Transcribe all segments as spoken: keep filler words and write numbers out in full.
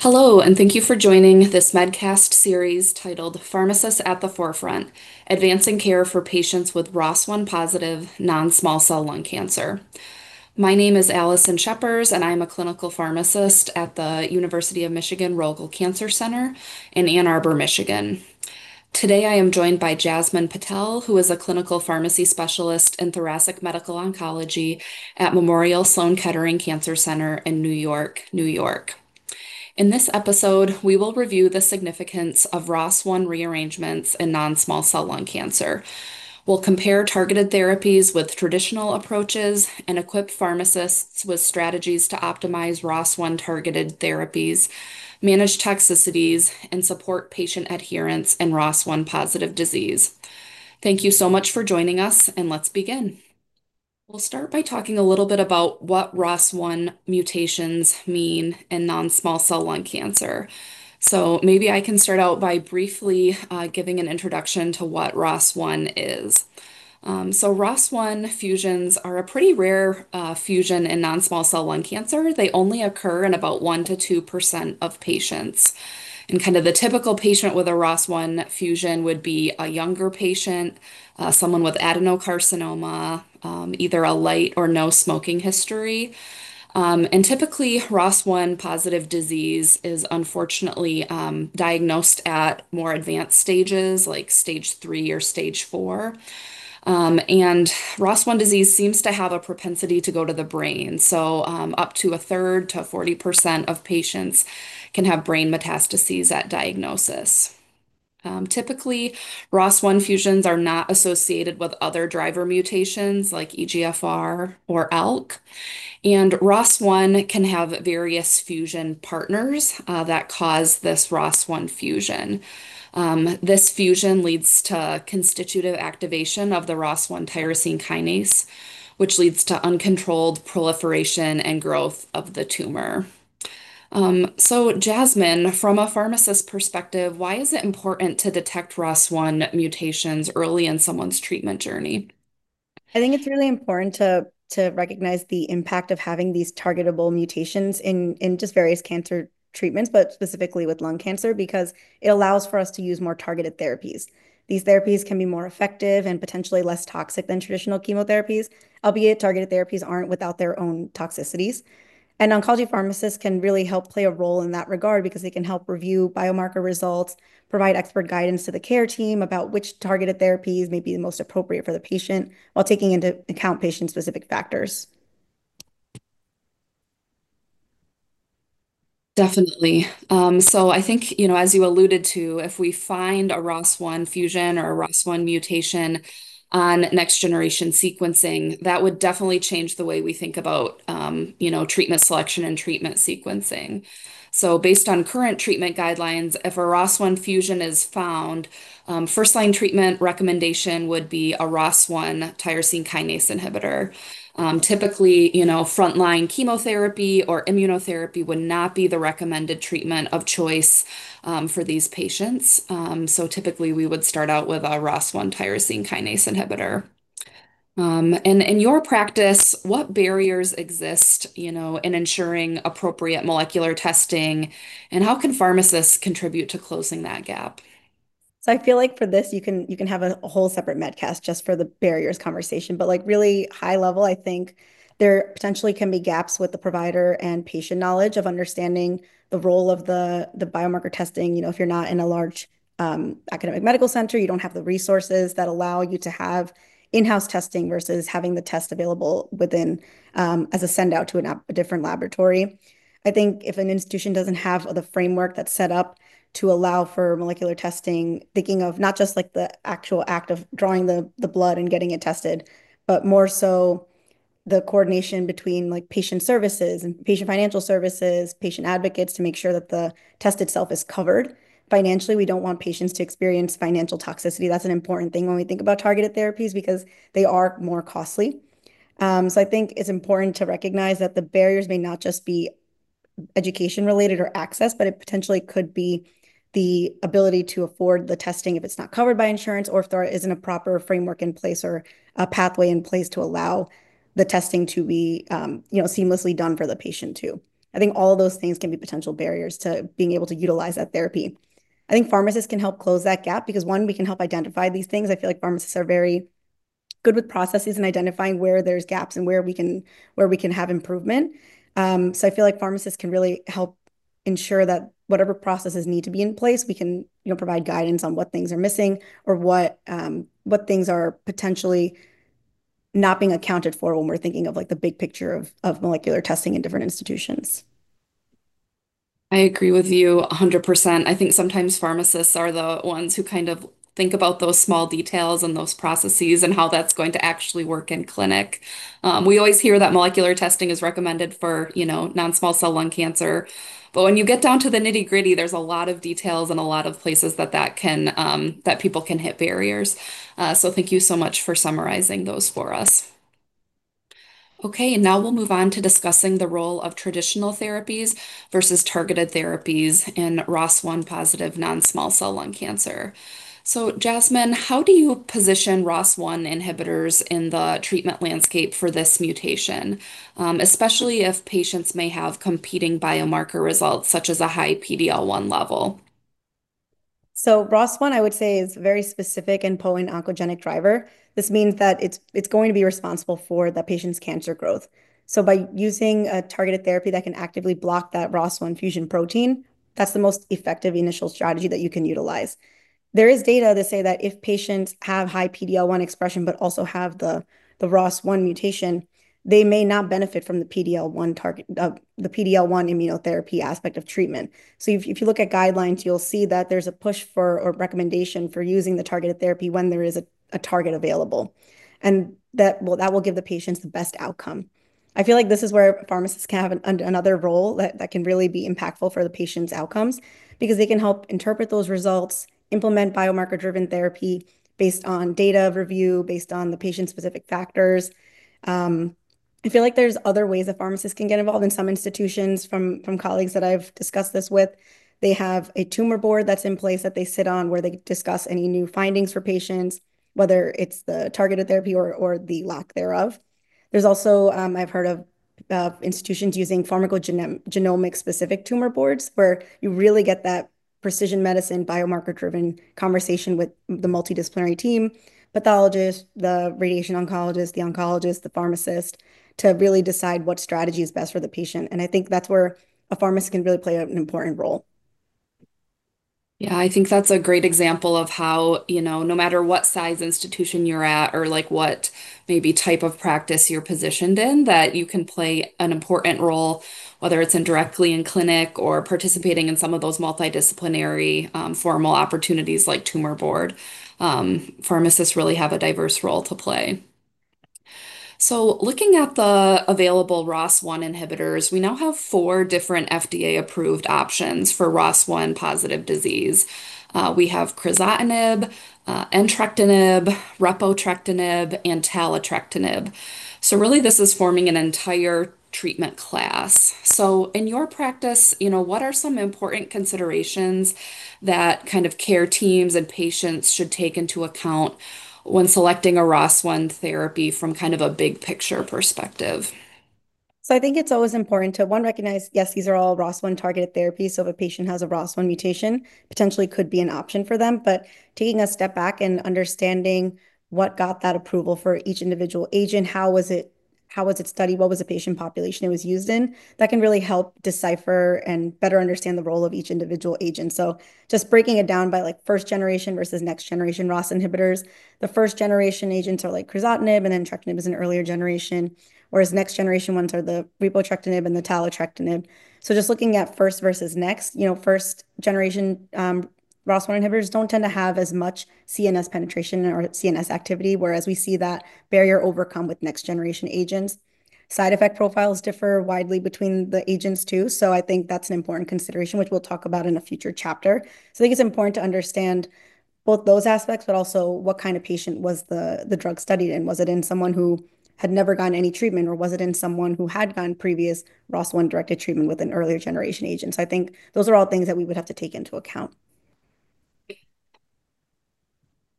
Hello, and thank you for joining this Medcast series titled Pharmacists at the Forefront: Advancing Care for Patients with R O S one Positive Non-Small Cell Lung Cancer. My name is Allison Scheppers, and I'm a clinical pharmacist at the University of Michigan Rogel Cancer Center in Ann Arbor, Michigan. Today, I am joined by Jasmine Patel, who is a clinical pharmacy specialist in thoracic medical oncology at Memorial Sloan Kettering Cancer Center in New York, New York. In this episode, we will review the significance of R O S one rearrangements in non-small cell lung cancer. We'll compare targeted therapies with traditional approaches and equip pharmacists with strategies to optimize R O S one targeted therapies, manage toxicities, and support patient adherence in R O S one positive disease. Thank you so much for joining us, and let's begin. We'll start by talking a little bit about what R O S one mutations mean in non-small cell lung cancer. So maybe I can start out by briefly uh, giving an introduction to what R O S one is. Um, so R O S one fusions are a pretty rare uh, fusion in non-small cell lung cancer. They only occur in about one to two percent of patients. And kind of the typical patient with a R O S one fusion would be a younger patient, uh, someone with adenocarcinoma, um, either a light or no smoking history. Um, and typically, R O S one positive disease is unfortunately um, diagnosed at more advanced stages, like stage three or stage four. Um, and R O S one disease seems to have a propensity to go to the brain. So, um, up to a third to forty percent of patients can have brain metastases at diagnosis. Um, typically, R O S one fusions are not associated with other driver mutations like E G F R or ALK. And R O S one can have various fusion partners uh, that cause this R O S one fusion. Um, this fusion leads to constitutive activation of the R O S one tyrosine kinase, which leads to uncontrolled proliferation and growth of the tumor. Um, so, Jasmine, from a pharmacist perspective, why is it important to detect R O S one mutations early in someone's treatment journey? I think it's really important to to recognize the impact of having these targetable mutations in in just various cancer treatments, but specifically with lung cancer, because it allows for us to use more targeted therapies. These therapies can be more effective and potentially less toxic than traditional chemotherapies, albeit targeted therapies aren't without their own toxicities. And oncology pharmacists can really help play a role in that regard because they can help review biomarker results, provide expert guidance to the care team about which targeted therapies may be the most appropriate for the patient while taking into account patient-specific factors. Definitely. Um, so I think, you know, as you alluded to, if we find a R O S one fusion or a R O S one mutation on next generation sequencing, that would definitely change the way we think about, um, you know, treatment selection and treatment sequencing. So based on current treatment guidelines, if a R O S one fusion is found, um, first line treatment recommendation would be a R O S one tyrosine kinase inhibitor. Um, typically, you know, frontline chemotherapy or immunotherapy would not be the recommended treatment of choice um, for these patients. Um, so typically, we would start out with a R O S one tyrosine kinase inhibitor. Um, and in your practice, what barriers exist, you know, in ensuring appropriate molecular testing, and how can pharmacists contribute to closing that gap? So I feel like for this, you can you can have a, a whole separate medcast just for the barriers conversation. But like really high level, I think there potentially can be gaps with the provider and patient knowledge of understanding the role of the the biomarker testing. You know, if you're not in a large um, academic medical center, you don't have the resources that allow you to have in-house testing versus having the test available within um, as a send out to an, a different laboratory. I think if an institution doesn't have the framework that's set up to allow for molecular testing, thinking of not just like the actual act of drawing the the blood and getting it tested, but more so the coordination between like patient services and patient financial services, patient advocates to make sure that the test itself is covered. Financially, we don't want patients to experience financial toxicity. That's an important thing when we think about targeted therapies because they are more costly. Um, so I think it's important to recognize that the barriers may not just be education related or access, but it potentially could be the ability to afford the testing if it's not covered by insurance or if there isn't a proper framework in place or a pathway in place to allow the testing to be, um, you know, seamlessly done for the patient too. I think all of those things can be potential barriers to being able to utilize that therapy. I think pharmacists can help close that gap because one, we can help identify these things. I feel like pharmacists are very good with processes and identifying where there's gaps and where we can where we can have improvement. Um, so I feel like pharmacists can really help ensure that whatever processes need to be in place, we can, you know, provide guidance on what things are missing or what um, what things are potentially not being accounted for when we're thinking of like the big picture of of molecular testing in different institutions. I agree with you one hundred percent. I think sometimes pharmacists are the ones who kind of think about those small details and those processes and how that's going to actually work in clinic. Um, we always hear that molecular testing is recommended for, you know, non-small cell lung cancer. But when you get down to the nitty-gritty, there's a lot of details and a lot of places that that can um, that people can hit barriers. Uh, so thank you so much for summarizing those for us. Okay, and now we'll move on to discussing the role of traditional therapies versus targeted therapies in R O S one positive non-small cell lung cancer. So, Jasmine, how do you position R O S one inhibitors in the treatment landscape for this mutation, um, especially if patients may have competing biomarker results, such as a high P D L one level? So R O S one, I would say, is a very specific and potent oncogenic driver. This means that it's it's going to be responsible for the patient's cancer growth. So by using a targeted therapy that can actively block that R O S one fusion protein, that's the most effective initial strategy that you can utilize. There is data to say that if patients have high P D L one expression, but also have the, the R O S one mutation, they may not benefit from the P D L one target, uh, the P D L one immunotherapy aspect of treatment. So if, if you look at guidelines, you'll see that there's a push for or recommendation for using the targeted therapy when there is a, a target available. And that will that will give the patients the best outcome. I feel like this is where pharmacists can have an, another role that, that can really be impactful for the patient's outcomes because they can help interpret those results, implement biomarker-driven therapy based on data review, based on the patient-specific factors. Um, I feel like there's other ways that pharmacists can get involved in some institutions from, from colleagues that I've discussed this with. They have a tumor board that's in place that they sit on where they discuss any new findings for patients, whether it's the targeted therapy or, or the lack thereof. There's also, um, I've heard of uh, institutions using pharmacogenomic specific tumor boards where you really get that precision medicine, biomarker driven conversation with the multidisciplinary team, pathologist, the radiation oncologist, the oncologist, the pharmacist, to really decide what strategy is best for the patient. And I think that's where a pharmacist can really play an important role. Yeah, I think that's a great example of how, you know, no matter what size institution you're at or like what maybe type of practice you're positioned in, that you can play an important role, whether it's indirectly in clinic or participating in some of those multidisciplinary um, formal opportunities like tumor board. Um, pharmacists really have a diverse role to play. So, looking at the available R O S one inhibitors, we now have four different F D A approved options for R O S one positive disease. Uh, we have crizotinib, uh, entrectinib, repotrectinib, and taletrectinib. So, really, this is forming an entire treatment class. So, in your practice, you know, what are some important considerations that kind of care teams and patients should take into account when selecting a R O S one therapy from kind of a big picture perspective? So I think it's always important to one recognize, yes, these are all R O S one targeted therapies. So if a patient has a R O S one mutation, potentially could be an option for them. But taking a step back and understanding what got that approval for each individual agent, how was it, how was it studied, what was the patient population it was used in, that can really help decipher and better understand the role of each individual agent. So just breaking it down by like first generation versus next generation R O S inhibitors. The first generation agents are like crizotinib, and then entrectinib is an earlier generation, whereas next generation ones are the repotrectinib and the taletrectinib. So just looking at first versus next, you know, first generation um, R O S one inhibitors don't tend to have as much C N S penetration or C N S activity, whereas we see that barrier overcome with next generation agents. Side effect profiles differ widely between the agents too. So I think that's an important consideration, which we'll talk about in a future chapter. So I think it's important to understand both those aspects, but also what kind of patient was the the drug studied in? Was it in someone who had never gotten any treatment, or was it in someone who had gotten previous R O S one directed treatment with an earlier generation agent? So I think those are all things that we would have to take into account.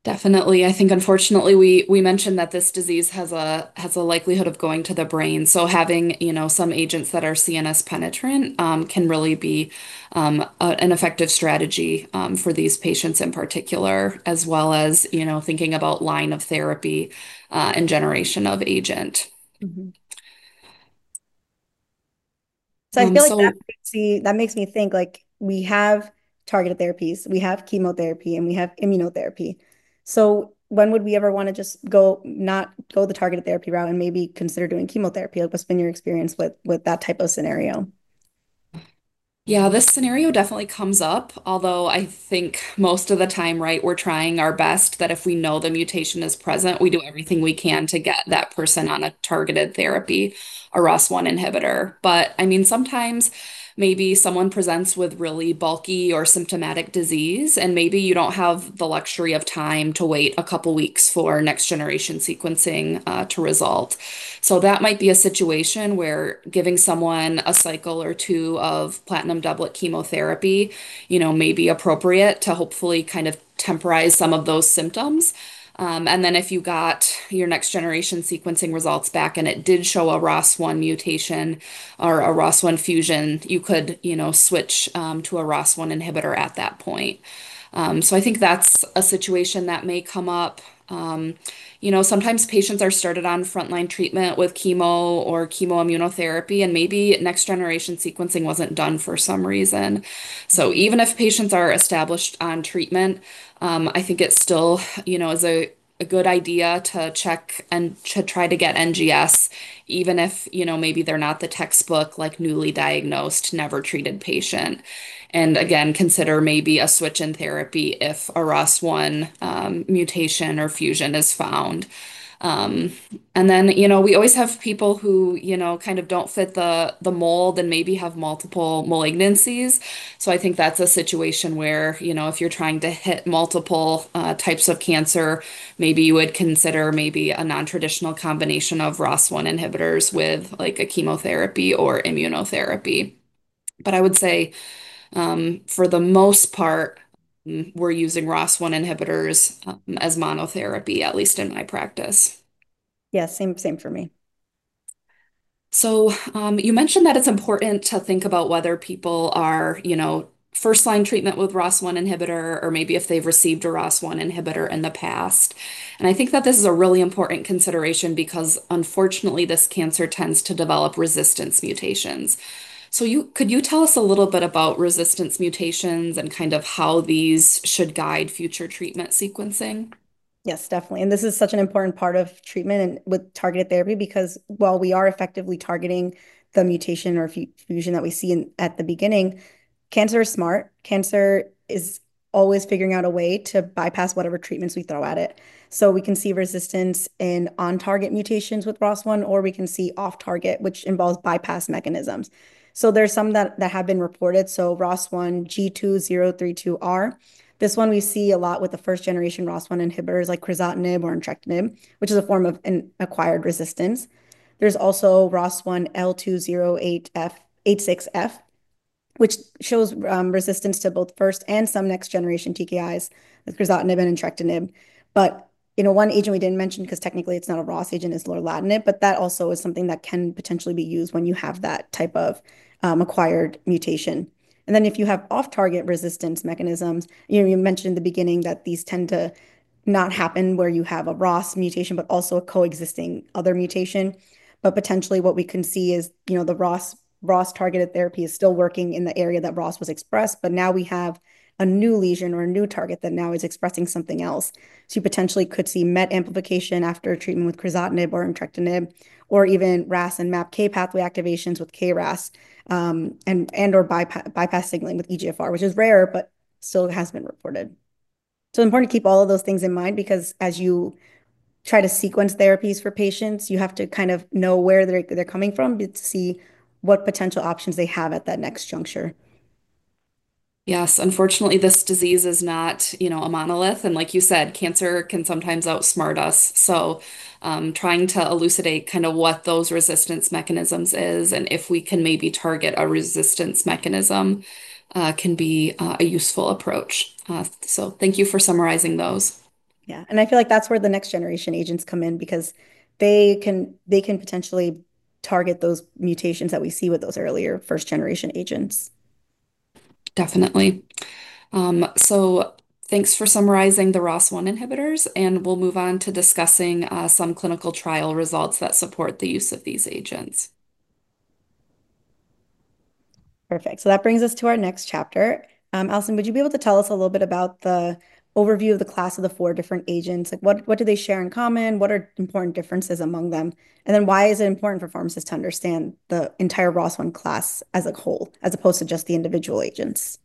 Definitely. I think unfortunately we we mentioned that this disease has a has a likelihood of going to the brain. So having, you know, some agents that are C N S penetrant um, can really be um, a, an effective strategy um, for these patients in particular, as well as, you know, thinking about line of therapy uh, and generation of agent. Mhm. So I Um, feel like that so makes me, that makes me think like we have targeted therapies, we have chemotherapy, and we have immunotherapy. So when would we ever want to just go not go the targeted therapy route and maybe consider doing chemotherapy? Like what's been your experience with with that type of scenario? Yeah, this scenario definitely comes up, although I think most of the time, right, we're trying our best that if we know the mutation is present, we do everything we can to get that person on a targeted therapy, a R O S one inhibitor. But I mean, sometimes maybe someone presents with really bulky or symptomatic disease, and maybe you don't have the luxury of time to wait a couple weeks for next generation sequencing uh, to result. So that might be a situation where giving someone a cycle or two of platinum doublet chemotherapy, you know, may be appropriate to hopefully kind of temporize some of those symptoms. Um, and then if you got your next generation sequencing results back and it did show a R O S one mutation or a R O S one fusion, you could, you know, switch um, to a R O S one inhibitor at that point. Um, so I think that's a situation that may come up. Um, you know, sometimes patients are started on frontline treatment with chemo or chemoimmunotherapy, and maybe next generation sequencing wasn't done for some reason. So Mhm. even if patients are established on treatment, um, I think it still, you know, is a a good idea to check and to try to get N G S, even if, you know, maybe they're not the textbook, like newly diagnosed, never treated patient. And again, consider maybe a switch in therapy if a R O S one um, mutation or fusion is found. Um, and then, you know, we always have people who, you know, kind of don't fit the the mold and maybe have multiple malignancies. So I think that's a situation where, you know, if you're trying to hit multiple uh, types of cancer, maybe you would consider maybe a non-traditional combination of R O S one inhibitors with like a chemotherapy or immunotherapy. But I would say um, for the most part, um, we're using R O S one inhibitors um, as monotherapy, at least in my practice. Yeah, same same for me. So, um, you mentioned that it's important to think about whether people are, you know, first line treatment with R O S one inhibitor, or maybe if they've received a R O S one inhibitor in the past. And I think that this is a really important consideration because unfortunately, this cancer tends to develop resistance mutations. So you could you tell us a little bit about resistance mutations and kind of how these should guide future treatment sequencing? Yes, definitely. And this is such an important part of treatment and with targeted therapy because while we are effectively targeting the mutation or fu fusion that we see in, at the beginning, cancer is smart. Cancer is always figuring out a way to bypass whatever treatments we throw at it. So we can see resistance in on-target mutations with R O S one, or we can see off-target, which involves bypass mechanisms. So there's some that, that have been reported. So R O S one G two zero three two R. This one we see a lot with the first generation R O S one inhibitors like crizotinib or entrectinib, which is a form of an acquired resistance. There's also R O S one L two zero eight F eight six F, which shows um, resistance to both first and some next generation T K Is, like crizotinib and entrectinib. But you know, one agent we didn't mention because technically it's not a R O S agent is lorlatinib, but that also is something that can potentially be used when you have that type of um, acquired mutation. And then if you have off-target resistance mechanisms, you know, you mentioned in the beginning that these tend to not happen where you have a R O S mutation, but also a coexisting other mutation. But potentially what we can see is, you know, the R O S R O S targeted therapy is still working in the area that R O S was expressed, but now we have a new lesion or a new target that now is expressing something else. So you potentially could see MET amplification after treatment with crizotinib or entrectinib, or even R A S and MAPK pathway activations with K R A S, um, and and or bypass, bypass signaling with E G F R, which is rare, but still has been reported. So it's important to keep all of those things in mind because as you try to sequence therapies for patients, you have to kind of know where they're they're coming from to see what potential options they have at that next juncture. Yes, unfortunately, this disease is not, you know, a monolith. And like you said, cancer can sometimes outsmart us. So, um, trying to elucidate kind of what those resistance mechanisms is and if we can maybe target a resistance mechanism, uh, can be uh, a useful approach. Uh, so, thank you for summarizing those. Yeah. And I feel like that's where the next generation agents come in because they can they can potentially target those mutations that we see with those earlier first generation agents. Definitely. Um, so thanks for summarizing the R O S one inhibitors, and we'll move on to discussing uh, some clinical trial results that support the use of these agents. Perfect. So that brings us to our next chapter. Um, Allison, would you be able to tell us a little bit about the overview of the class of the four different agents? Like what, what do they share in common? What are important differences among them? And then why is it important for pharmacists to understand the entire R O S one class as a whole, as opposed to just the individual agents?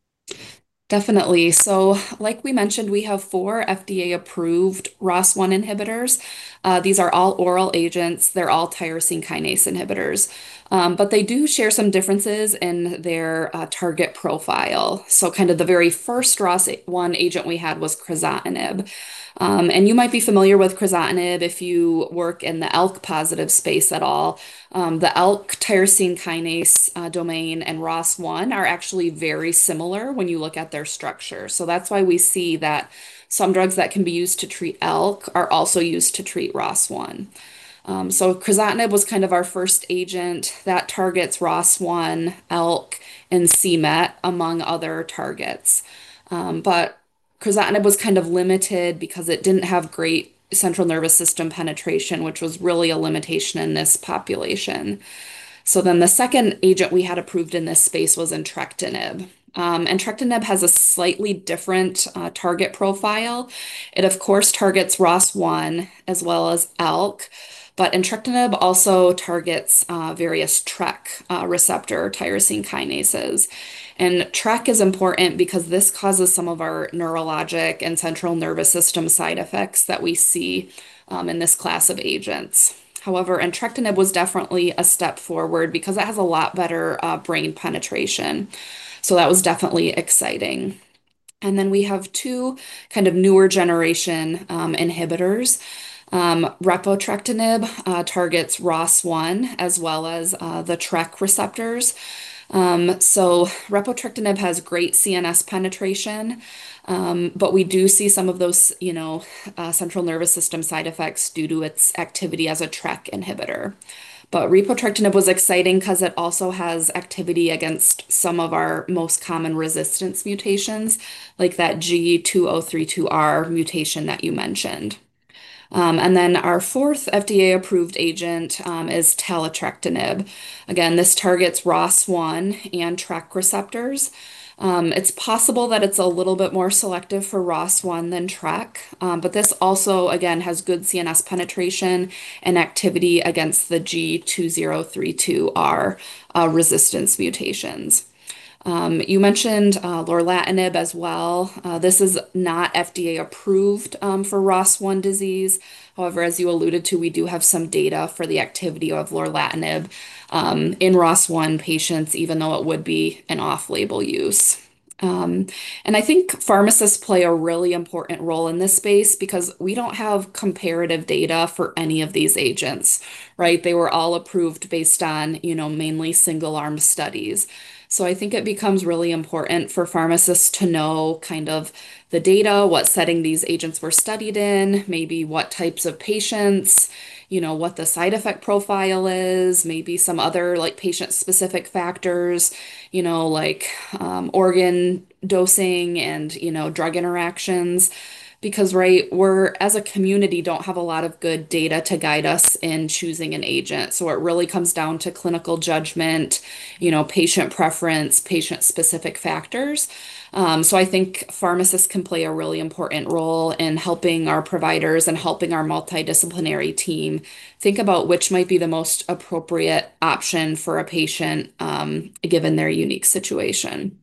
Definitely. So, like we mentioned, we have four F D A approved R O S one inhibitors. Uh, these are all oral agents. They're all tyrosine kinase inhibitors. Um, but they do share some differences in their uh, target profile. So, kind of the very first R O S one agent we had was crizotinib. Um, and you might be familiar with crizotinib if you work in the ALK positive space at all. Um, the ALK tyrosine kinase uh, domain and R O S one are actually very similar when you look at their structure. So that's why we see that some drugs that can be used to treat ALK are also used to treat R O S one. Um, so crizotinib was kind of our first agent that targets R O S one, ALK, and c MET, among other targets. Um, but crizotinib was kind of limited because it didn't have great central nervous system penetration, which was really a limitation in this population. So then the second agent we had approved in this space was entrectinib. Um, entrectinib has a slightly different uh, target profile. It, of course, targets R O S one as well as ALK, but entrectinib also targets uh, various TRK uh, receptor tyrosine kinases. And TRK is important because this causes some of our neurologic and central nervous system side effects that we see um, in this class of agents. However, entrectinib was definitely a step forward because it has a lot better uh, brain penetration. So that was definitely exciting. And then we have two kind of newer generation um, inhibitors. Um, repotrectinib uh, targets R O S one as well as uh, the TRK receptors. Um, so repotrectinib has great C N S penetration, um, but we do see some of those, you know, uh, central nervous system side effects due to its activity as a TRK inhibitor. But repotrectinib was exciting because it also has activity against some of our most common resistance mutations, like that G two oh three two R mutation that you mentioned. Um, and then our fourth F D A approved agent um, is taletrectinib. Again, this targets R O S one and TRK receptors. Um, it's possible that it's a little bit more selective for R O S one than TRK, um, but this also, again, has good C N S penetration and activity against the G two oh three two R uh, resistance mutations. Um, you mentioned uh, lorlatinib as well. Uh, this is not F D A approved um, for R O S one disease. However, as you alluded to, we do have some data for the activity of lorlatinib um, in R O S one patients, even though it would be an off-label use. Um, and I think pharmacists play a really important role in this space because we don't have comparative data for any of these agents, right? They were all approved based on, you know, mainly single-arm studies. So I think it becomes really important for pharmacists to know kind of the data, what setting these agents were studied in, maybe what types of patients, you know, what the side effect profile is, maybe some other like patient-specific factors, you know, like um, organ dosing and, you know, drug interactions. Because, right, we're as a community don't have a lot of good data to guide us in choosing an agent. So it really comes down to clinical judgment, you know, patient preference, patient-specific factors. Um, so I think pharmacists can play a really important role in helping our providers and helping our multidisciplinary team think about which might be the most appropriate option for a patient, um, given their unique situation.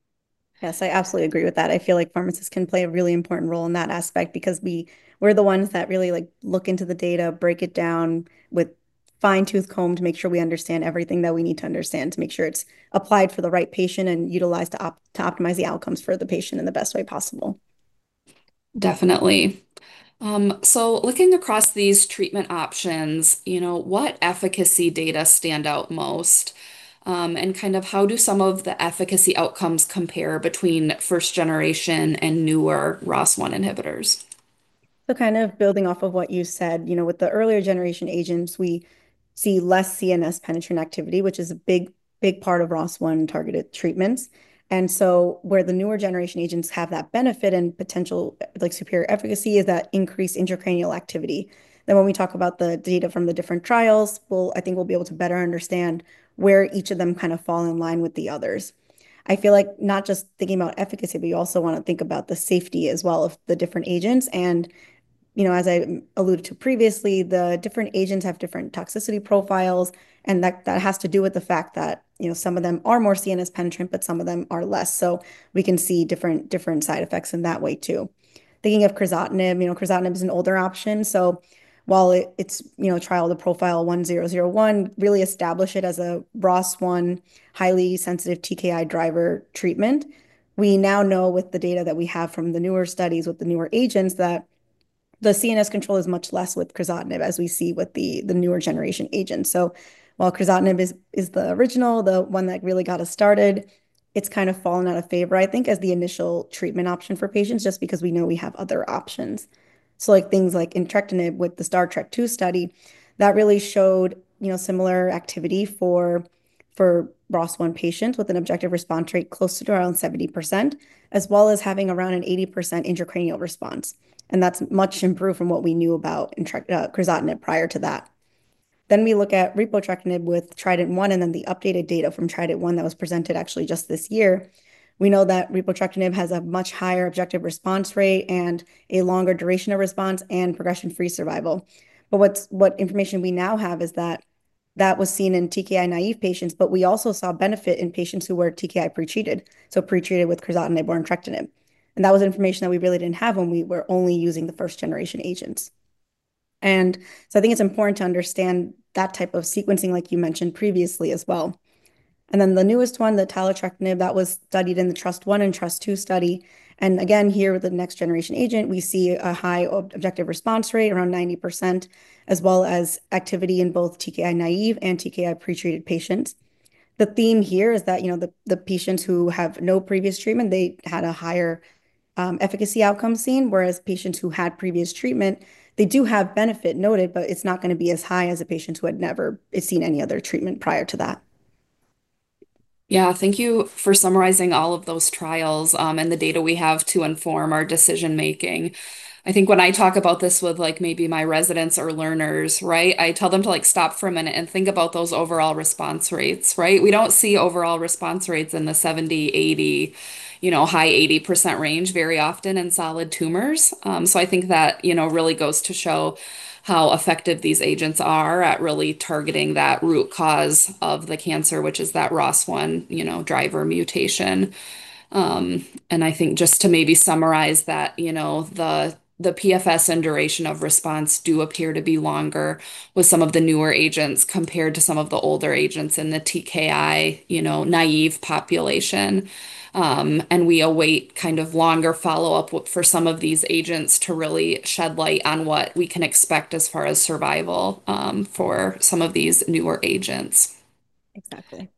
Yes, I absolutely agree with that. I feel like pharmacists can play a really important role in that aspect because we we're the ones that really like look into the data, break it down with fine-tooth comb to make sure we understand everything that we need to understand to make sure it's applied for the right patient and utilized to op to optimize the outcomes for the patient in the best way possible. Definitely. Um, so looking across these treatment options, you know, what efficacy data stand out most? Um, and kind of how do some of the efficacy outcomes compare between first generation and newer R O S one inhibitors? So kind of building off of what you said, you know, with the earlier generation agents, we see less C N S penetrant activity, which is a big, big part of R O S one targeted treatments. And so where the newer generation agents have that benefit and potential like superior efficacy is that increased intracranial activity. Then when we talk about the data from the different trials, we'll, I think we'll be able to better understand where each of them kind of fall in line with the others. I feel like not just thinking about efficacy, but you also want to think about the safety as well of the different agents. And you know, as I alluded to previously, the different agents have different toxicity profiles, and that that has to do with the fact that, you know, some of them are more C N S penetrant, but some of them are less. So we can see different different side effects in that way too. Thinking of crizotinib, you know, crizotinib is an older option. So while it, it's, you know, trial the profile one zero zero one, really establish it as a R O S one highly sensitive T K I driver treatment. We now know with the data that we have from the newer studies with the newer agents that the C N S control is much less with crizotinib as we see with the the newer generation agents. So while crizotinib is is the original, the one that really got us started, it's kind of fallen out of favor, I think, as the initial treatment option for patients, just because we know we have other options. So like things like entrectinib with the Star Trek two study, that really showed, you know, similar activity for for R O S one patients with an objective response rate close to around seventy percent, as well as having around an eighty percent intracranial response. And that's much improved from what we knew about uh, crizotinib prior to that. Then we look at repotrectinib with Trident one and then the updated data from Trident one that was presented actually just this year. We know that repotrectinib has a much higher objective response rate and a longer duration of response and progression-free survival. But what's what information we now have is that that was seen in T K I naive patients, but we also saw benefit in patients who were T K I pretreated, so pretreated with crizotinib or entrectinib. And that was information that we really didn't have when we were only using the first generation agents. And so I think it's important to understand that type of sequencing, like you mentioned previously as well. And then the newest one, the taletrectinib, that was studied in the TRUST one and TRUST two study. And again, here with the next generation agent, we see a high objective response rate, around ninety percent, as well as activity in both T K I naive and T K I pretreated patients. The theme here is that, you know, the, the patients who have no previous treatment, they had a higher um, efficacy outcome seen, whereas patients who had previous treatment, they do have benefit noted, but it's not going to be as high as a patient who had never seen any other treatment prior to that. Yeah, thank you for summarizing all of those trials, um, and the data we have to inform our decision making. I think when I talk about this with like maybe my residents or learners, right, I tell them to like stop for a minute and think about those overall response rates, right? We don't see overall response rates in the seventy, eighty, you know, high eighty percent range very often in solid tumors. Um, so I think that, you know, really goes to show how effective these agents are at really targeting that root cause of the cancer, which is that R O S one, you know, driver mutation. Um, and I think just to maybe summarize that, you know, the the P F S and duration of response do appear to be longer with some of the newer agents compared to some of the older agents in the T K I, you know, naive population. Um, and we await kind of longer follow-up for some of these agents to really shed light on what we can expect as far as survival, um, for some of these newer agents. Exactly.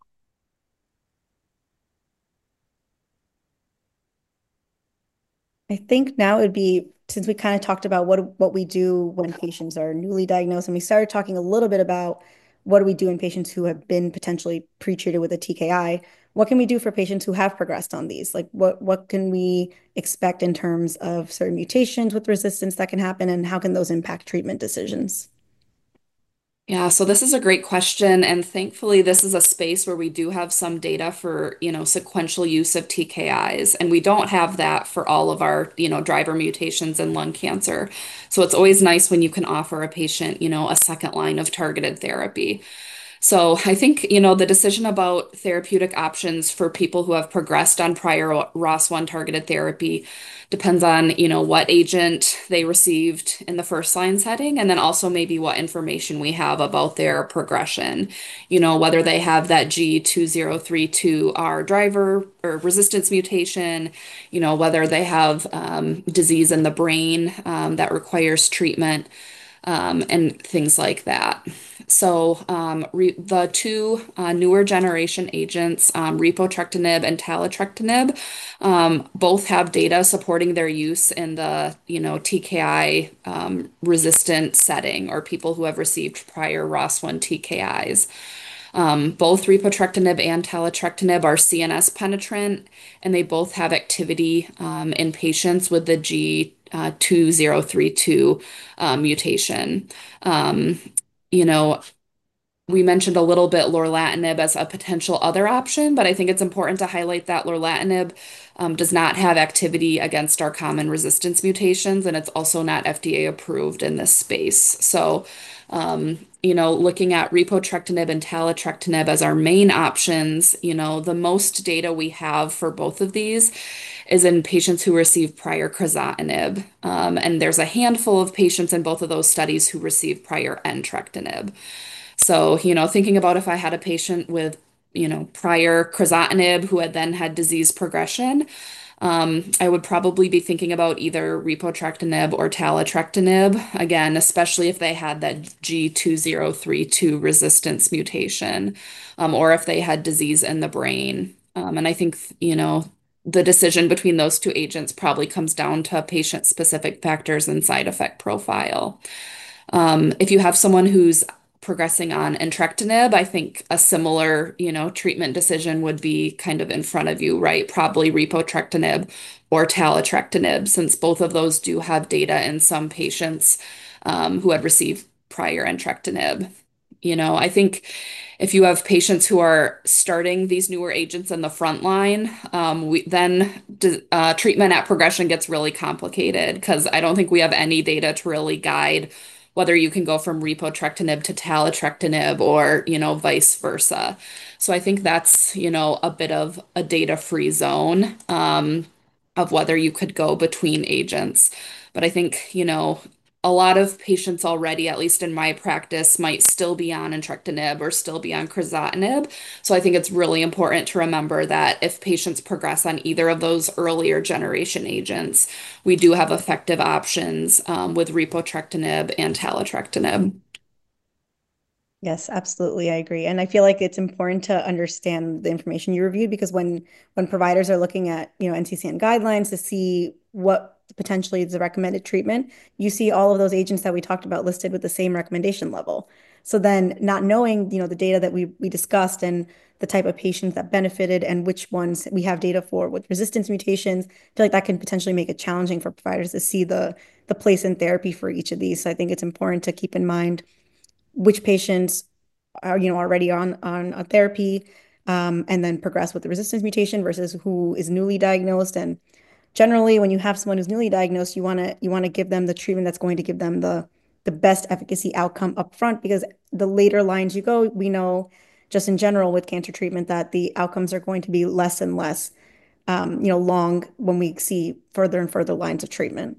I think now it'd be, since we kind of talked about what what we do when patients are newly diagnosed, and we started talking a little bit about what do we do in patients who have been potentially pre-treated with a T K I, what can we do for patients who have progressed on these? Like what what can we expect in terms of certain mutations with resistance that can happen, and how can those impact treatment decisions? Yeah, so this is a great question, and thankfully, this is a space where we do have some data for, you know, sequential use of T K Is, and we don't have that for all of our, you know, driver mutations in lung cancer. So it's always nice when you can offer a patient, you know, a second line of targeted therapy. So I think, you know, the decision about therapeutic options for people who have progressed on prior R O S one targeted therapy depends on, you know, what agent they received in the first line setting, and then also maybe what information we have about their progression. You know, whether they have that G two zero three two R driver or resistance mutation, you know, whether they have um, disease in the brain um, that requires treatment, um, and things like that. So, um, re the two uh, newer generation agents, um, repotrectinib and taletrectinib, um, both have data supporting their use in the, you know, T K I um, resistant setting or people who have received prior R O S one T K Is. Um, both repotrectinib and taletrectinib are C N S penetrant, and they both have activity um, in patients with the G uh, two zero three two uh, mutation. Um, you know, we mentioned a little bit lorlatinib as a potential other option, but I think it's important to highlight that lorlatinib um, does not have activity against our common resistance mutations, and it's also not F D A approved in this space. So, um, you know, looking at repotrectinib and taletrectinib as our main options, you know, the most data we have for both of these is in patients who receive prior crizotinib. Um, and there's a handful of patients in both of those studies who receive prior entrectinib. So, you know, thinking about if I had a patient with, you know, prior crizotinib who had then had disease progression, um, I would probably be thinking about either repotrectinib or taletrectinib, again, especially if they had that G two zero three two resistance mutation, um, or if they had disease in the brain. Um, and I think, you know, the decision between those two agents probably comes down to patient-specific factors and side effect profile. Um, if you have someone who's progressing on entrectinib, I think a similar, you know, treatment decision would be kind of in front of you, right? Probably repotrectinib or taletrectinib, since both of those do have data in some patients um, who had received prior entrectinib. You know, I think if you have patients who are starting these newer agents in the front line, um, we, then uh, treatment at progression gets really complicated because I don't think we have any data to really guide whether you can go from repotrectinib to taletrectinib or, you know, vice versa. So I think that's, you know, a bit of a data-free zone um, of whether you could go between agents. But I think, you know, a lot of patients already, at least in my practice, might still be on entrectinib or still be on crizotinib. So I think it's really important to remember that if patients progress on either of those earlier generation agents, we do have effective options um, with repotrectinib and taletrectinib. Yes, absolutely. I agree. And I feel like it's important to understand the information you reviewed because when when providers are looking at, you know, N C C N guidelines to see what potentially is the recommended treatment, you see all of those agents that we talked about listed with the same recommendation level. So then not knowing, you know, the data that we we discussed and the type of patients that benefited and which ones we have data for with resistance mutations, I feel like that can potentially make it challenging for providers to see the the place in therapy for each of these. So I think it's important to keep in mind which patients are, you know, already on on a therapy, um, and then progress with the resistance mutation versus who is newly diagnosed. And generally, when you have someone who's newly diagnosed, you want to you want to give them the treatment that's going to give them the the best efficacy outcome up front because the later lines you go, we know just in general with cancer treatment that the outcomes are going to be less and less, um, you know, long when we see further and further lines of treatment.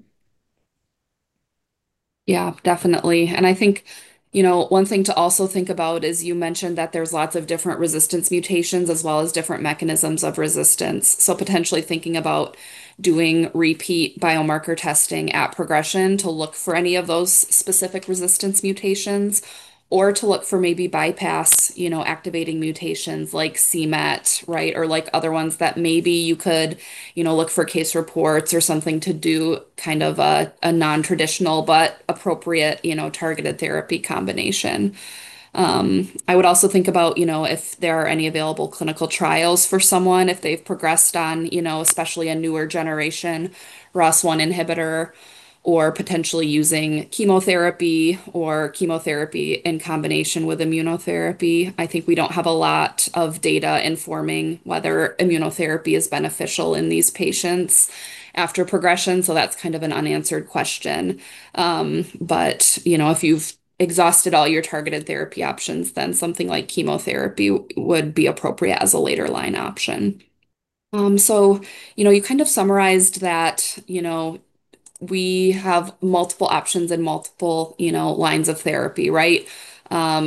Yeah, definitely. And I think, you know, one thing to also think about is you mentioned that there's lots of different resistance mutations as well as different mechanisms of resistance. So potentially thinking about doing repeat biomarker testing at progression to look for any of those specific resistance mutations or to look for maybe bypass, you know, activating mutations like c MET, right? Or like other ones that maybe you could, you know, look for case reports or something to do kind of a, a non-traditional but appropriate, you know, targeted therapy combination. Um, I would also think about, you know, if there are any available clinical trials for someone, if they've progressed on, you know, especially a newer generation R O S one inhibitor, or potentially using chemotherapy or chemotherapy in combination with immunotherapy. I think we don't have a lot of data informing whether immunotherapy is beneficial in these patients after progression, so that's kind of an unanswered question. Um, but, you know, if you've exhausted all your targeted therapy options, then something like chemotherapy would be appropriate as a later line option. Um, so, you know, you kind of summarized that, you know, we have multiple options and multiple, you know, lines of therapy, right? Um,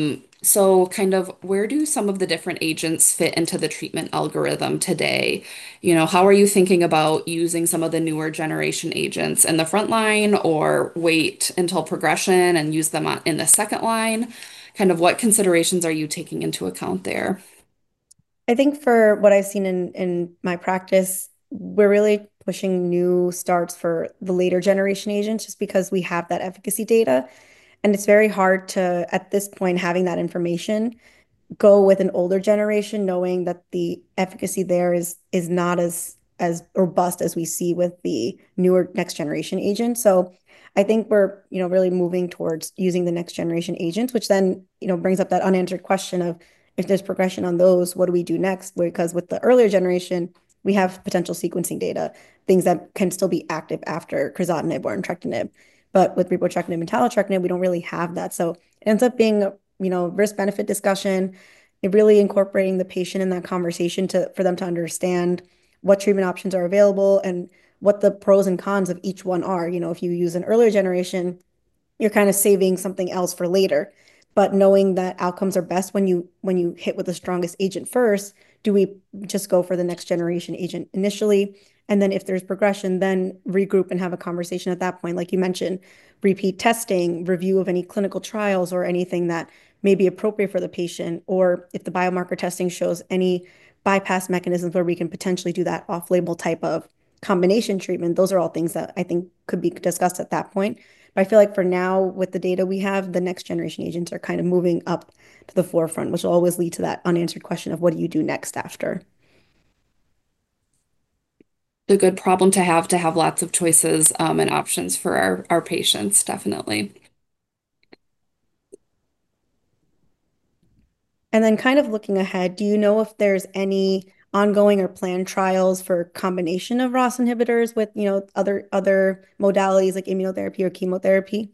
So, kind of, where do some of the different agents fit into the treatment algorithm today? You know, how are you thinking about using some of the newer generation agents in the front line or wait until progression and use them on- in the second line? Kind of what considerations are you taking into account there? I think for what I've seen in in my practice, we're really pushing new starts for the later generation agents just because we have that efficacy data. And it's very hard to, at this point, having that information, go with an older generation, knowing that the efficacy there is is not as as robust as we see with the newer next generation agents. So I think we're, you know, really moving towards using the next generation agents, which then, you know, brings up that unanswered question of if there's progression on those, what do we do next? Because with the earlier generation, we have potential sequencing data, things that can still be active after crizotinib or entrectinib. But with repotrectinib and taletrectinib, we don't really have that. So it ends up being, you know, risk benefit discussion, really incorporating the patient in that conversation to for them to understand what treatment options are available and what the pros and cons of each one are. You know, if you use an earlier generation, you're kind of saving something else for later. But knowing that outcomes are best when you when you hit with the strongest agent first, do we just go for the next generation agent initially? And then if there's progression, then regroup and have a conversation at that point. Like you mentioned, repeat testing, review of any clinical trials or anything that may be appropriate for the patient, or if the biomarker testing shows any bypass mechanisms where we can potentially do that off-label type of combination treatment, those are all things that I think could be discussed at that point. But I feel like for now, with the data we have, the next generation agents are kind of moving up to the forefront, which will always lead to that unanswered question of what do you do next after? A good problem to have to have lots of choices um, and options for our, our patients, definitely. And then kind of looking ahead, do you know if there's any ongoing or planned trials for combination of R O S inhibitors with, you know, other other modalities like immunotherapy or chemotherapy?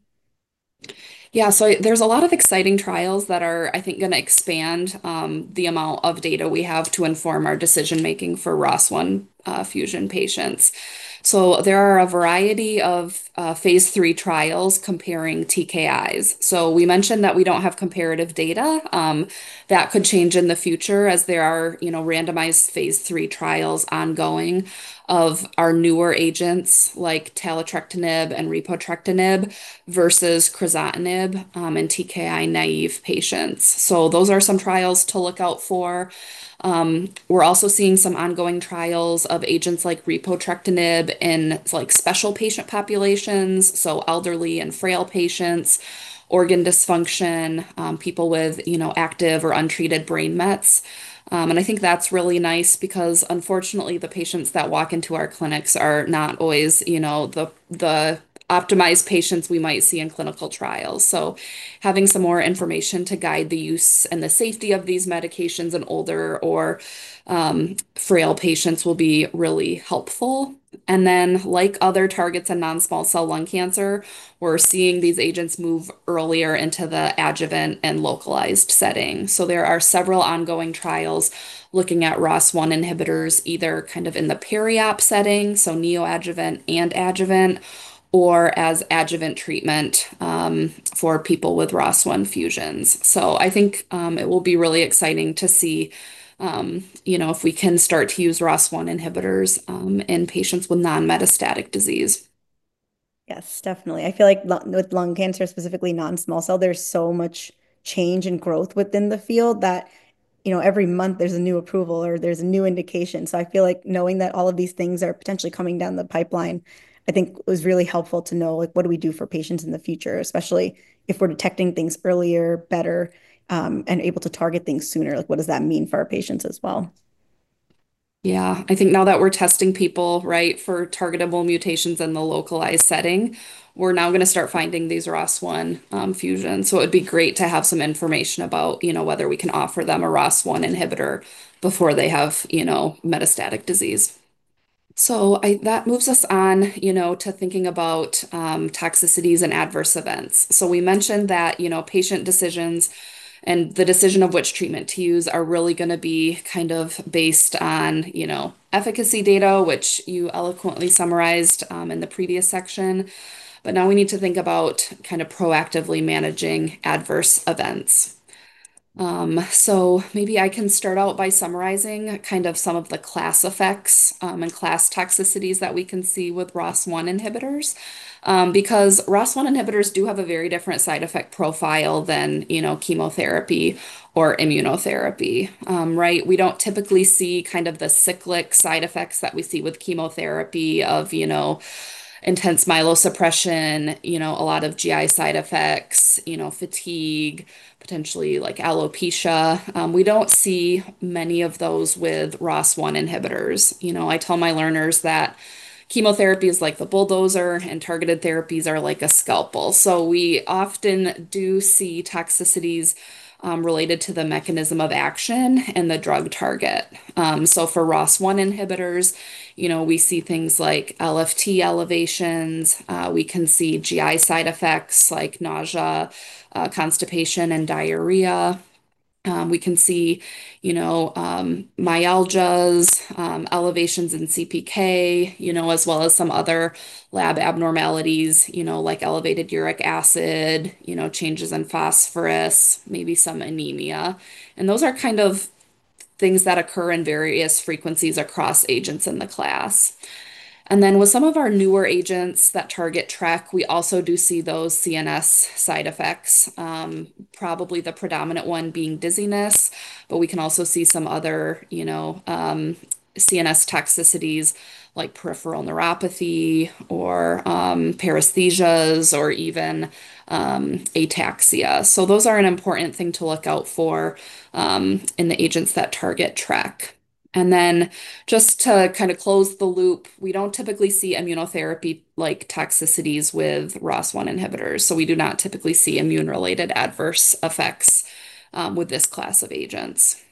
Yeah, so there's a lot of exciting trials that are, I think, going to expand um, the amount of data we have to inform our decision making for R O S one uh, fusion patients. So there are a variety of uh, phase three trials comparing T K Is. So we mentioned that we don't have comparative data. Um, that could change in the future as there are, you know, randomized phase three trials ongoing of our newer agents like taletrectinib and repotrectinib versus crizotinib um, in T K I naive patients. So those are some trials to look out for. Um, we're also seeing some ongoing trials of agents like repotrectinib in like special patient populations, so elderly and frail patients, organ dysfunction, um, people with, you know, active or untreated brain mets. Um, and I think that's really nice because unfortunately the patients that walk into our clinics are not always, you know, the the optimized patients we might see in clinical trials. So having some more information to guide the use and the safety of these medications in older or um, frail patients will be really helpful. And then, like other targets in non-small cell lung cancer, we're seeing these agents move earlier into the adjuvant and localized setting. So there are several ongoing trials looking at R O S one inhibitors, either kind of in the peri-op setting, so neoadjuvant and adjuvant, or as adjuvant treatment um, for people with R O S one fusions. So I think um, it will be really exciting to see, um, you know, if we can start to use R O S one inhibitors um, in patients with non-metastatic disease. Yes, definitely. I feel like lung, with lung cancer, specifically non-small cell, there's so much change and growth within the field that, you know, every month there's a new approval or there's a new indication. So I feel like knowing that all of these things are potentially coming down the pipeline, I think was really helpful to know, like, what do we do for patients in the future, especially if we're detecting things earlier, better, um, and able to target things sooner. Like, what does that mean for our patients as well? Yeah, I think now that we're testing people, right, for targetable mutations in the localized setting, we're now going to start finding these R O S one um, fusions. So it would be great to have some information about, you know, whether we can offer them a R O S one inhibitor before they have, you know, metastatic disease. So I, that moves us on, you know, to thinking about um, toxicities and adverse events. So we mentioned that, you know, patient decisions and the decision of which treatment to use are really going to be kind of based on, you know, efficacy data, which you eloquently summarized um, in the previous section. But now we need to think about kind of proactively managing adverse events. Um, so maybe I can start out by summarizing kind of some of the class effects um, and class toxicities that we can see with R O S one inhibitors. Um, because R O S one inhibitors do have a very different side effect profile than, you know, chemotherapy or immunotherapy, um, right? We don't typically see kind of the cyclic side effects that we see with chemotherapy of, you know, intense myelosuppression, you know, a lot of G I side effects, you know, fatigue, potentially like alopecia. Um, we don't see many of those with R O S one inhibitors. You know, I tell my learners that chemotherapy is like the bulldozer and targeted therapies are like a scalpel. So we often do see toxicities um, related to the mechanism of action and the drug target. Um, so for R O S one inhibitors, you know, we see things like L F T elevations. Uh, we can see G I side effects like nausea, uh, constipation, and diarrhea. Um, we can see, you know, um, myalgias, um, elevations in C P K, you know, as well as some other lab abnormalities, you know, like elevated uric acid, you know, changes in phosphorus, maybe some anemia. And those are kind of things that occur in various frequencies across agents in the class. And then with some of our newer agents that target TRK, we also do see those C N S side effects, um, probably the predominant one being dizziness, but we can also see some other, you know, um, C N S toxicities like peripheral neuropathy or um, paresthesias or even um, ataxia. So those are an important thing to look out for um, in the agents that target TRK. And then just to kind of close the loop, we don't typically see immunotherapy like toxicities with R O S one inhibitors. So we do not typically see immune-related adverse effects um, with this class of agents.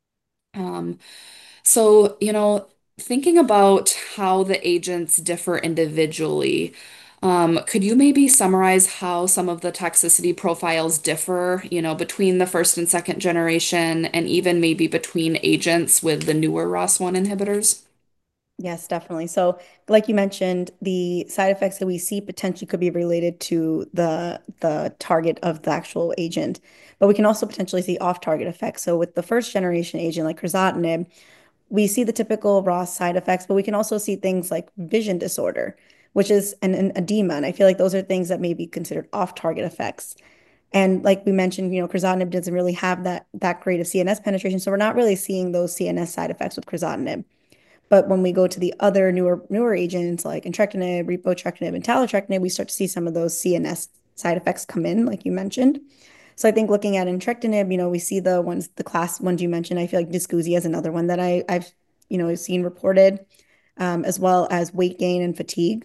Um, so, you know, thinking about how the agents differ individually, um, could you maybe summarize how some of the toxicity profiles differ, you know, between the first and second generation and even maybe between agents with the newer R O S one inhibitors? Yes, definitely. So, like you mentioned, the side effects that we see potentially could be related to the the target of the actual agent, but we can also potentially see off-target effects. So, with the first generation agent like crizotinib, we see the typical raw side effects, but we can also see things like vision disorder, which is an, an edema, and I feel like those are things that may be considered off-target effects. And like we mentioned, you know, crizotinib doesn't really have that that great of C N S penetration, so we're not really seeing those C N S side effects with crizotinib. But when we go to the other newer newer agents like entrectinib, repotrectinib, and taletrectinib, we start to see some of those C N S side effects come in, like you mentioned. So I think looking at entrectinib, you know, we see the ones, the class ones you mentioned. I feel like dysgeusia is another one that I, I've, you know, seen reported, um, as well as weight gain and fatigue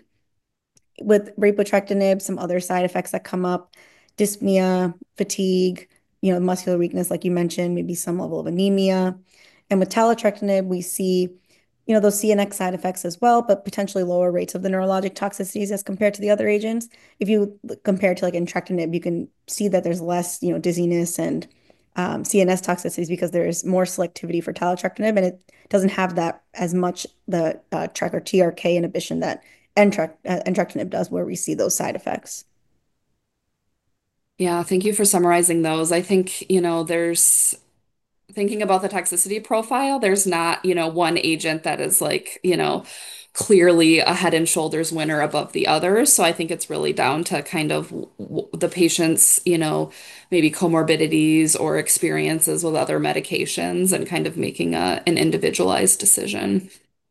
with repotrectinib, some other side effects that come up, dyspnea, fatigue, you know, muscular weakness, like you mentioned, maybe some level of anemia. And with taletrectinib, we see, you know, those C N S side effects as well, but potentially lower rates of the neurologic toxicities as compared to the other agents. If you compare to like entrectinib, you can see that there's less, you know, dizziness and um, C N S toxicities because there's more selectivity for taletrectinib, and it doesn't have that as much the uh, T R K or T R K inhibition that Entrec uh, entrectinib does, where we see those side effects. Yeah, thank you for summarizing those. I think, you know, there's thinking about the toxicity profile, there's not, you know, one agent that is like, you know, clearly a head and shoulders winner above the others. So I think it's really down to kind of w the patient's, you know, maybe comorbidities or experiences with other medications and kind of making a, an individualized decision.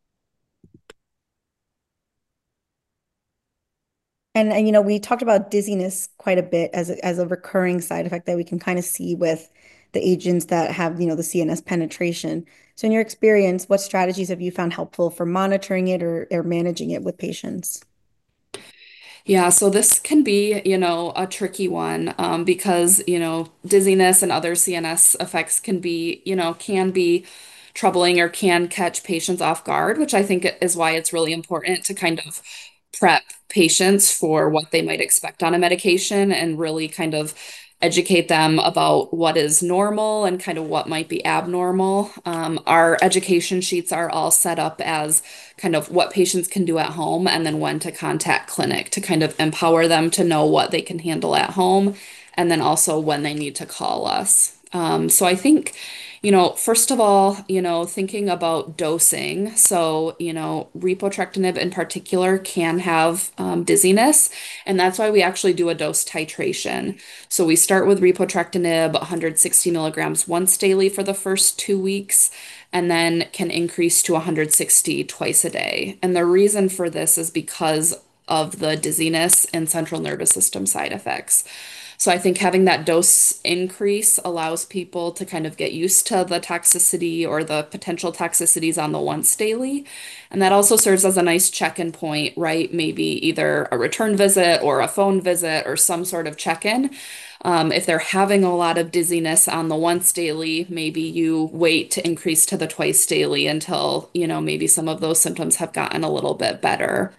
And, and you know, we talked about dizziness quite a bit as a, as a recurring side effect that we can kind of see with the agents that have, you know, the C N S penetration. So in your experience, what strategies have you found helpful for monitoring it or, or managing it with patients? Yeah, so this can be, you know, a tricky one um, because, you know, dizziness and other C N S effects can be, you know, can be troubling or can catch patients off guard, which I think is why it's really important to kind of prep patients for what they might expect on a medication and really kind of educate them about what is normal and kind of what might be abnormal. Um, our education sheets are all set up as kind of what patients can do at home and then when to contact clinic to kind of empower them to know what they can handle at home and then also when they need to call us. Um, so I think, you know, first of all, you know, thinking about dosing. So, you know, repotrectinib in particular can have um, dizziness, and that's why we actually do a dose titration. So we start with repotrectinib, one hundred sixty milligrams once daily for the first two weeks, and then can increase to one hundred sixty twice a day. And the reason for this is because of the dizziness and central nervous system side effects. So I think having that dose increase allows people to kind of get used to the toxicity or the potential toxicities on the once daily. And that also serves as a nice check-in point, right? Maybe either a return visit or a phone visit or some sort of check-in. Um, if they're having a lot of dizziness on the once daily, maybe you wait to increase to the twice daily until, you know, maybe some of those symptoms have gotten a little bit better.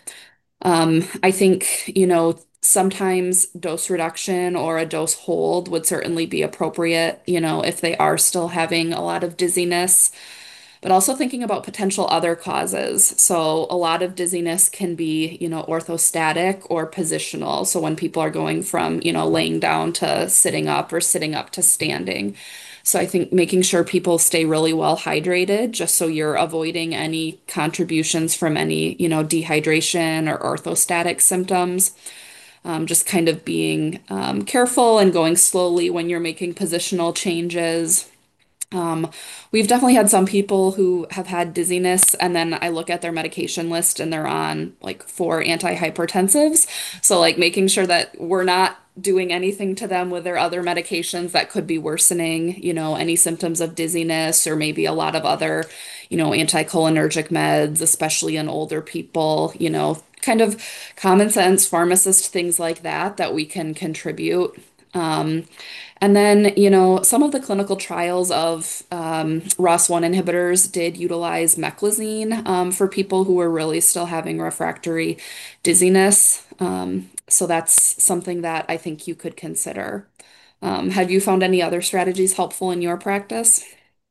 Um, I think, you know, sometimes dose reduction or a dose hold would certainly be appropriate, you know, if they are still having a lot of dizziness, but also thinking about potential other causes. So a lot of dizziness can be, you know, orthostatic or positional. So when people are going from, you know, laying down to sitting up or sitting up to standing. So I think making sure people stay really well hydrated, just so you're avoiding any contributions from any, you know, dehydration or orthostatic symptoms. Um, just kind of being um, careful and going slowly when you're making positional changes. Um, we've definitely had some people who have had dizziness, and then I look at their medication list and they're on like four antihypertensives. So, like, making sure that we're not doing anything to them with their other medications that could be worsening, you know, any symptoms of dizziness or maybe a lot of other, you know, anticholinergic meds, especially in older people, you know, kind of common sense pharmacist things like that that we can contribute. Um, and then, you know, some of the clinical trials of um, R O S one inhibitors did utilize meclizine um, for people who were really still having refractory dizziness. Um, so that's something that I think you could consider. Um, have you found any other strategies helpful in your practice?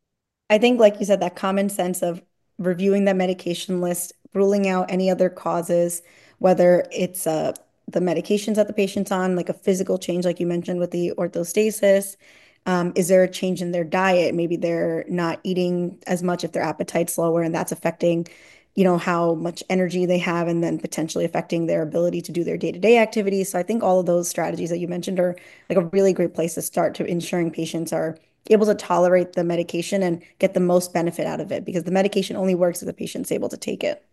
I think, like you said, that common sense of reviewing that medication list, ruling out any other causes, whether it's uh, the medications that the patient's on, like a physical change, like you mentioned with the orthostasis. Um, is there a change in their diet? Maybe they're not eating as much if their appetite's lower, and that's affecting, you know, how much energy they have, and then potentially affecting their ability to do their day-to-day activities. So I think all of those strategies that you mentioned are like a really great place to start to ensuring patients are able to tolerate the medication and get the most benefit out of it because the medication only works if the patient's able to take it.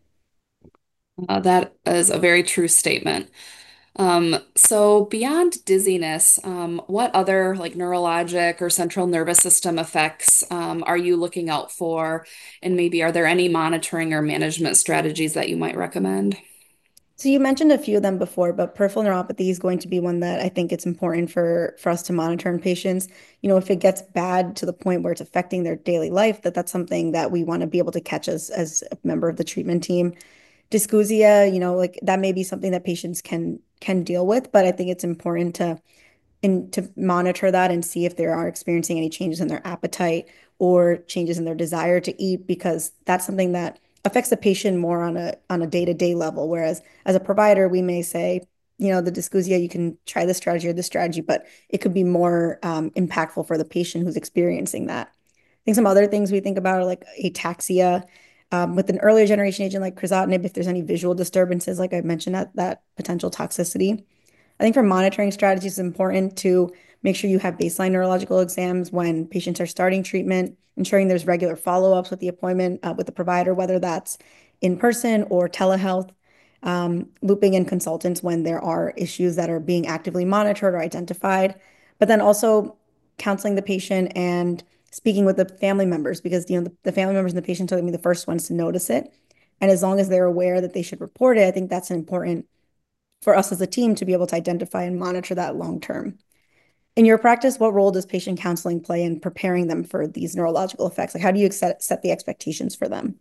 Uh, that is a very true statement. Um, so beyond dizziness, um, what other like neurologic or central nervous system effects um, are you looking out for? And maybe are there any monitoring or management strategies that you might recommend? So you mentioned a few of them before, but peripheral neuropathy is going to be one that I think it's important for for us to monitor in patients. You know, if it gets bad to the point where it's affecting their daily life, that that's something that we want to be able to catch as as a member of the treatment team. Dysgeusia, you know, like that may be something that patients can can deal with, but I think it's important to and to monitor that and see if they are experiencing any changes in their appetite or changes in their desire to eat, because that's something that affects the patient more on a on a day-to-day level. Whereas as a provider, we may say, you know, the dysgeusia, you can try this strategy or this strategy, but it could be more um, impactful for the patient who's experiencing that. I think some other things we think about are like ataxia. Um, with an earlier generation agent like crizotinib, if there's any visual disturbances, like I mentioned, that that potential toxicity. I think for monitoring strategies, it's important to make sure you have baseline neurological exams when patients are starting treatment, ensuring there's regular follow-ups with the appointment uh, with the provider, whether that's in person or telehealth, um, looping in consultants when there are issues that are being actively monitored or identified, but then also counseling the patient and speaking with the family members because you know the, the family members and the patient are going to be the first ones to notice it. And as long as they're aware that they should report it, I think that's an important for us as a team to be able to identify and monitor that long term. In your practice, what role does patient counseling play in preparing them for these neurological effects? Like, how do you set, set the expectations for them?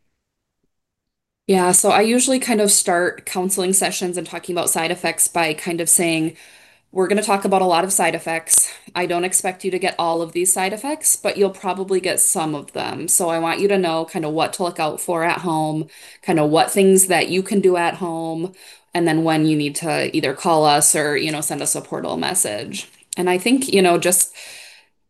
Yeah, so I usually kind of start counseling sessions and talking about side effects by kind of saying, we're going to talk about a lot of side effects. I don't expect you to get all of these side effects, but you'll probably get some of them. So I want you to know kind of what to look out for at home, kind of what things that you can do at home, and then when you need to either call us or, you know, send us a portal message. And I think, you know, just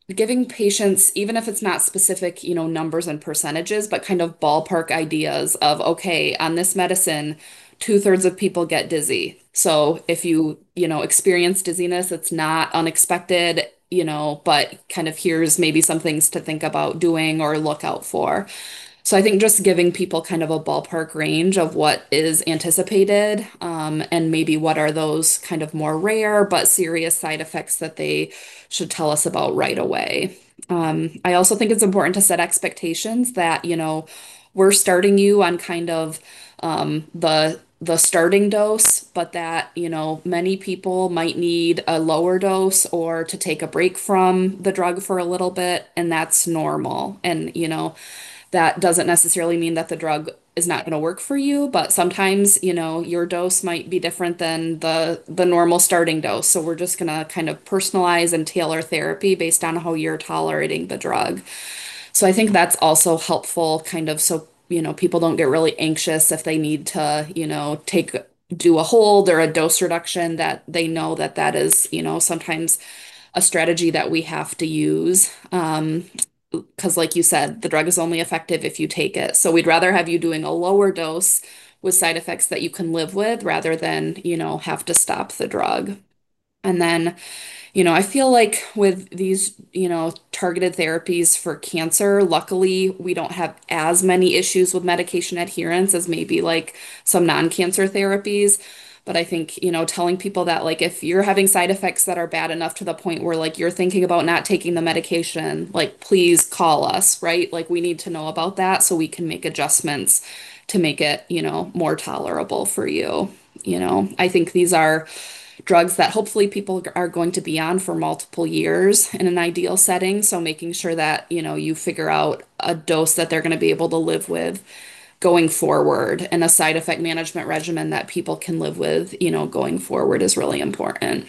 giving patients, even if it's not specific, you know, numbers and percentages, but kind of ballpark ideas of, okay, on this medicine, two-thirds of people get dizzy. So if you, you know, experience dizziness, it's not unexpected, you know, but kind of here's maybe some things to think about doing or look out for. So I think just giving people kind of a ballpark range of what is anticipated, um, and maybe what are those kind of more rare but serious side effects that they should tell us about right away. Um, I also think it's important to set expectations that, you know, we're starting you on kind of um, the the starting dose, but that, you know, many people might need a lower dose or to take a break from the drug for a little bit, and that's normal. And, you know, that doesn't necessarily mean that the drug is not going to work for you, but sometimes, you know, your dose might be different than the the normal starting dose. So we're just going to kind of personalize and tailor therapy based on how you're tolerating the drug. So I think that's also helpful kind of so, you know, people don't get really anxious if they need to, you know, take do a hold or a dose reduction that they know that that is, you know, sometimes a strategy that we have to use. Um, because like you said, the drug is only effective if you take it. So we'd rather have you doing a lower dose with side effects that you can live with rather than, you know, have to stop the drug. And then, you know, I feel like with these, you know, targeted therapies for cancer, luckily we don't have as many issues with medication adherence as maybe like some non-cancer therapies. But I think, you know, telling people that like if you're having side effects that are bad enough to the point where like you're thinking about not taking the medication, like please call us, right? Like we need to know about that so we can make adjustments to make it, you know, more tolerable for you. You know, I think these are drugs that hopefully people are going to be on for multiple years in an ideal setting. So making sure that, you know, you figure out a dose that they're going to be able to live with going forward and a side effect management regimen that people can live with, you know, going forward is really important.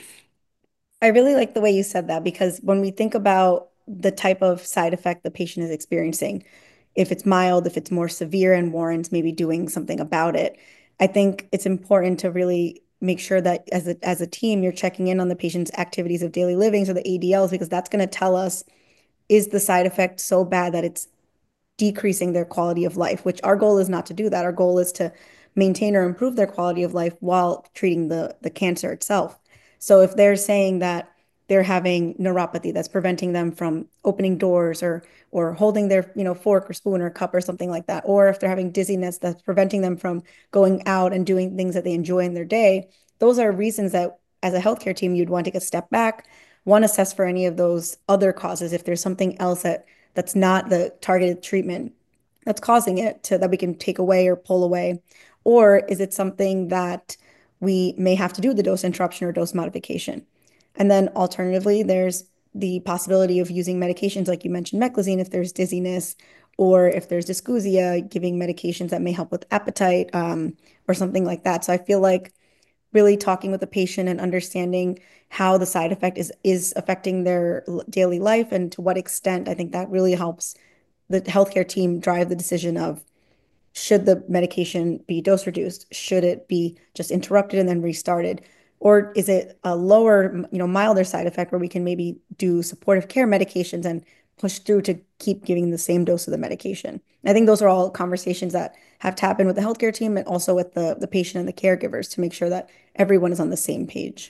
I really like the way you said that because when we think about the type of side effect the patient is experiencing, if it's mild, if it's more severe and warrants maybe doing something about it, I think it's important to really make sure that as a as a team, you're checking in on the patient's activities of daily living, so the A D Ls, because that's going to tell us is the side effect so bad that it's decreasing their quality of life, which our goal is not to do that. Our goal is to maintain or improve their quality of life while treating the, the cancer itself. So if they're saying that they're having neuropathy that's preventing them from opening doors or or holding their, you know, fork or spoon or cup or something like that, or if they're having dizziness that's preventing them from going out and doing things that they enjoy in their day, those are reasons that as a healthcare team you'd want to take a step back, one assess for any of those other causes if there's something else that that's not the targeted treatment that's causing it to that we can take away or pull away? Or is it something that we may have to do the dose interruption or dose modification? And then alternatively, there's the possibility of using medications like you mentioned, meclizine, if there's dizziness or if there's dysgeusia, giving medications that may help with appetite, um, or something like that. So I feel like really talking with the patient and understanding how the side effect is is affecting their daily life and to what extent, I think that really helps the healthcare team drive the decision of should the medication be dose reduced? Should it be just interrupted and then restarted? Or is it a lower, you know, milder side effect where we can maybe do supportive care medications and push through to keep giving the same dose of the medication? I think those are all conversations that have to happen with the healthcare team and also with the, the patient and the caregivers to make sure that everyone is on the same page.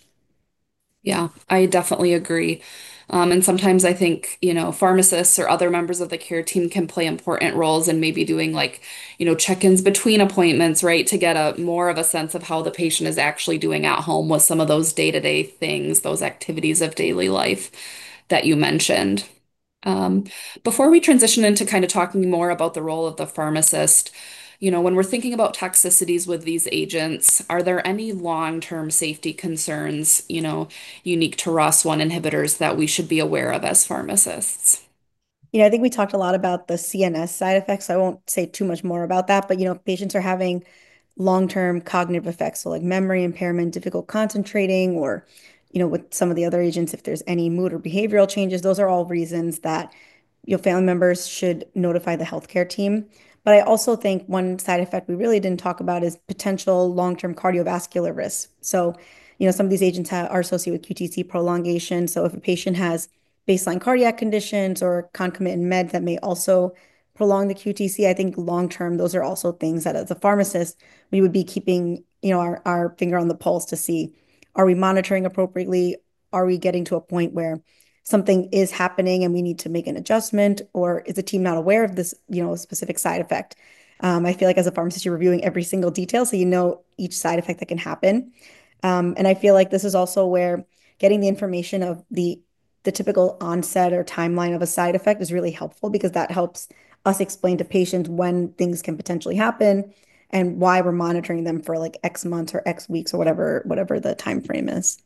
Yeah, I definitely agree. Um, and sometimes I think, you know, pharmacists or other members of the care team can play important roles in maybe doing like, you know, check-ins between appointments, right, to get a more of a sense of how the patient is actually doing at home with some of those day-to-day things, those activities of daily life that you mentioned. Um, Before we transition into kind of talking more about the role of the pharmacist, you know, when we're thinking about toxicities with these agents, are there any long-term safety concerns, you know, unique to R O S one inhibitors that we should be aware of as pharmacists? You know, I think we talked a lot about the C N S side effects, so I won't say too much more about that. But, you know, if patients are having long-term cognitive effects, so like memory impairment, difficult concentrating, or, you know, with some of the other agents, if there's any mood or behavioral changes, those are all reasons that your family members should notify the healthcare team. But I also think one side effect we really didn't talk about is potential long-term cardiovascular risks. So, you know, some of these agents have, are associated with Q T C prolongation. So if a patient has baseline cardiac conditions or concomitant meds that may also prolong the Q T C. I think long term, those are also things that as a pharmacist, we would be keeping, you know, our, our finger on the pulse to see, are we monitoring appropriately? Are we getting to a point where something is happening and we need to make an adjustment, or is the team not aware of this, you know, specific side effect? Um, I feel like as a pharmacist, you're reviewing every single detail, so you know each side effect that can happen. Um, and I feel like this is also where getting the information of the the typical onset or timeline of a side effect is really helpful because that helps us explain to patients when things can potentially happen and why we're monitoring them for like X months or X weeks or whatever whatever the time frame is.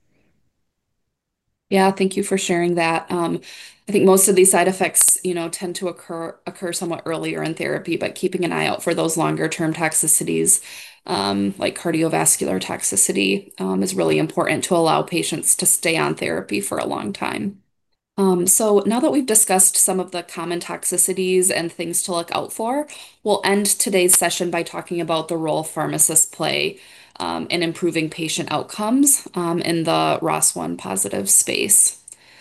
Yeah, thank you for sharing that. Um, I think most of these side effects, you know, tend to occur occur somewhat earlier in therapy, but keeping an eye out for those longer term toxicities, um, like cardiovascular toxicity, um, is really important to allow patients to stay on therapy for a long time. Um, so now that we've discussed some of the common toxicities and things to look out for, we'll end today's session by talking about the role pharmacists play um, in improving patient outcomes um, in the R O S one positive space.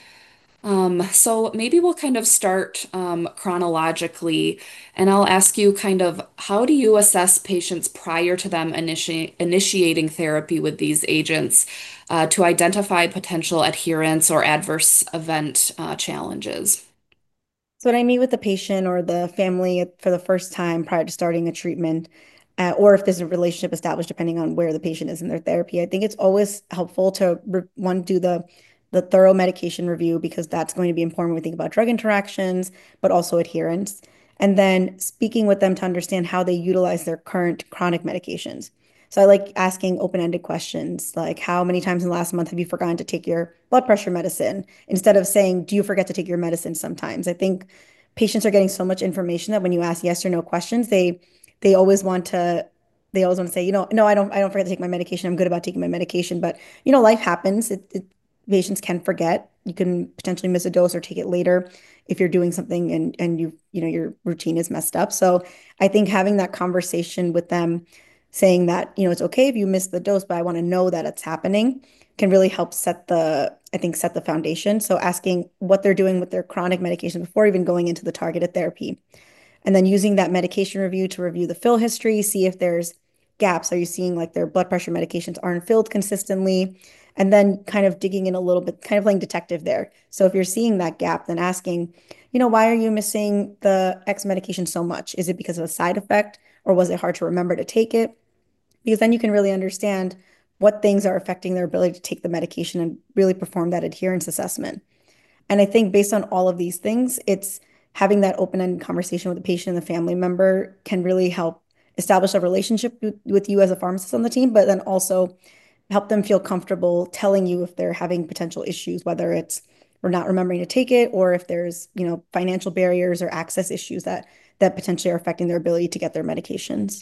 Um, so maybe we'll kind of start um, chronologically, and I'll ask you kind of how do you assess patients prior to them initi initiating therapy with these agents uh, to identify potential adherence or adverse event uh, challenges? So when I meet with the patient or the family for the first time prior to starting a treatment, uh, or if there's a relationship established, depending on where the patient is in their therapy, I think it's always helpful to re- one do the the thorough medication review because that's going to be important when we think about drug interactions, but also adherence. And then speaking with them to understand how they utilize their current chronic medications. So I like asking open-ended questions like how many times in the last month have you forgotten to take your blood pressure medicine? Instead of saying, do you forget to take your medicine sometimes? I think patients are getting so much information that when you ask yes or no questions, they they always want to they always want to say, you know, no, I don't I don't forget to take my medication. I'm good about taking my medication. But you know, life happens. It, it patients can forget. You can potentially miss a dose or take it later if you're doing something and and you you know your routine is messed up. So I think having that conversation with them saying that, you know, it's okay if you miss the dose, but I want to know that it's happening can really help set the, I think, set the foundation. So asking what they're doing with their chronic medication before even going into the targeted therapy. And then using that medication review to review the fill history, see if there's gaps. Are you seeing like their blood pressure medications aren't filled consistently? And then kind of digging in a little bit, kind of playing detective there. So if you're seeing that gap, then asking, you know, why are you missing the X medication so much? Is it because of a side effect or was it hard to remember to take it? Because then you can really understand what things are affecting their ability to take the medication and really perform that adherence assessment. And I think based on all of these things, it's having that open-ended conversation with the patient and the family member can really help establish a relationship with you as a pharmacist on the team, but then also help them feel comfortable telling you if they're having potential issues, whether it's we're not remembering to take it or if there's, you know, financial barriers or access issues that that potentially are affecting their ability to get their medications.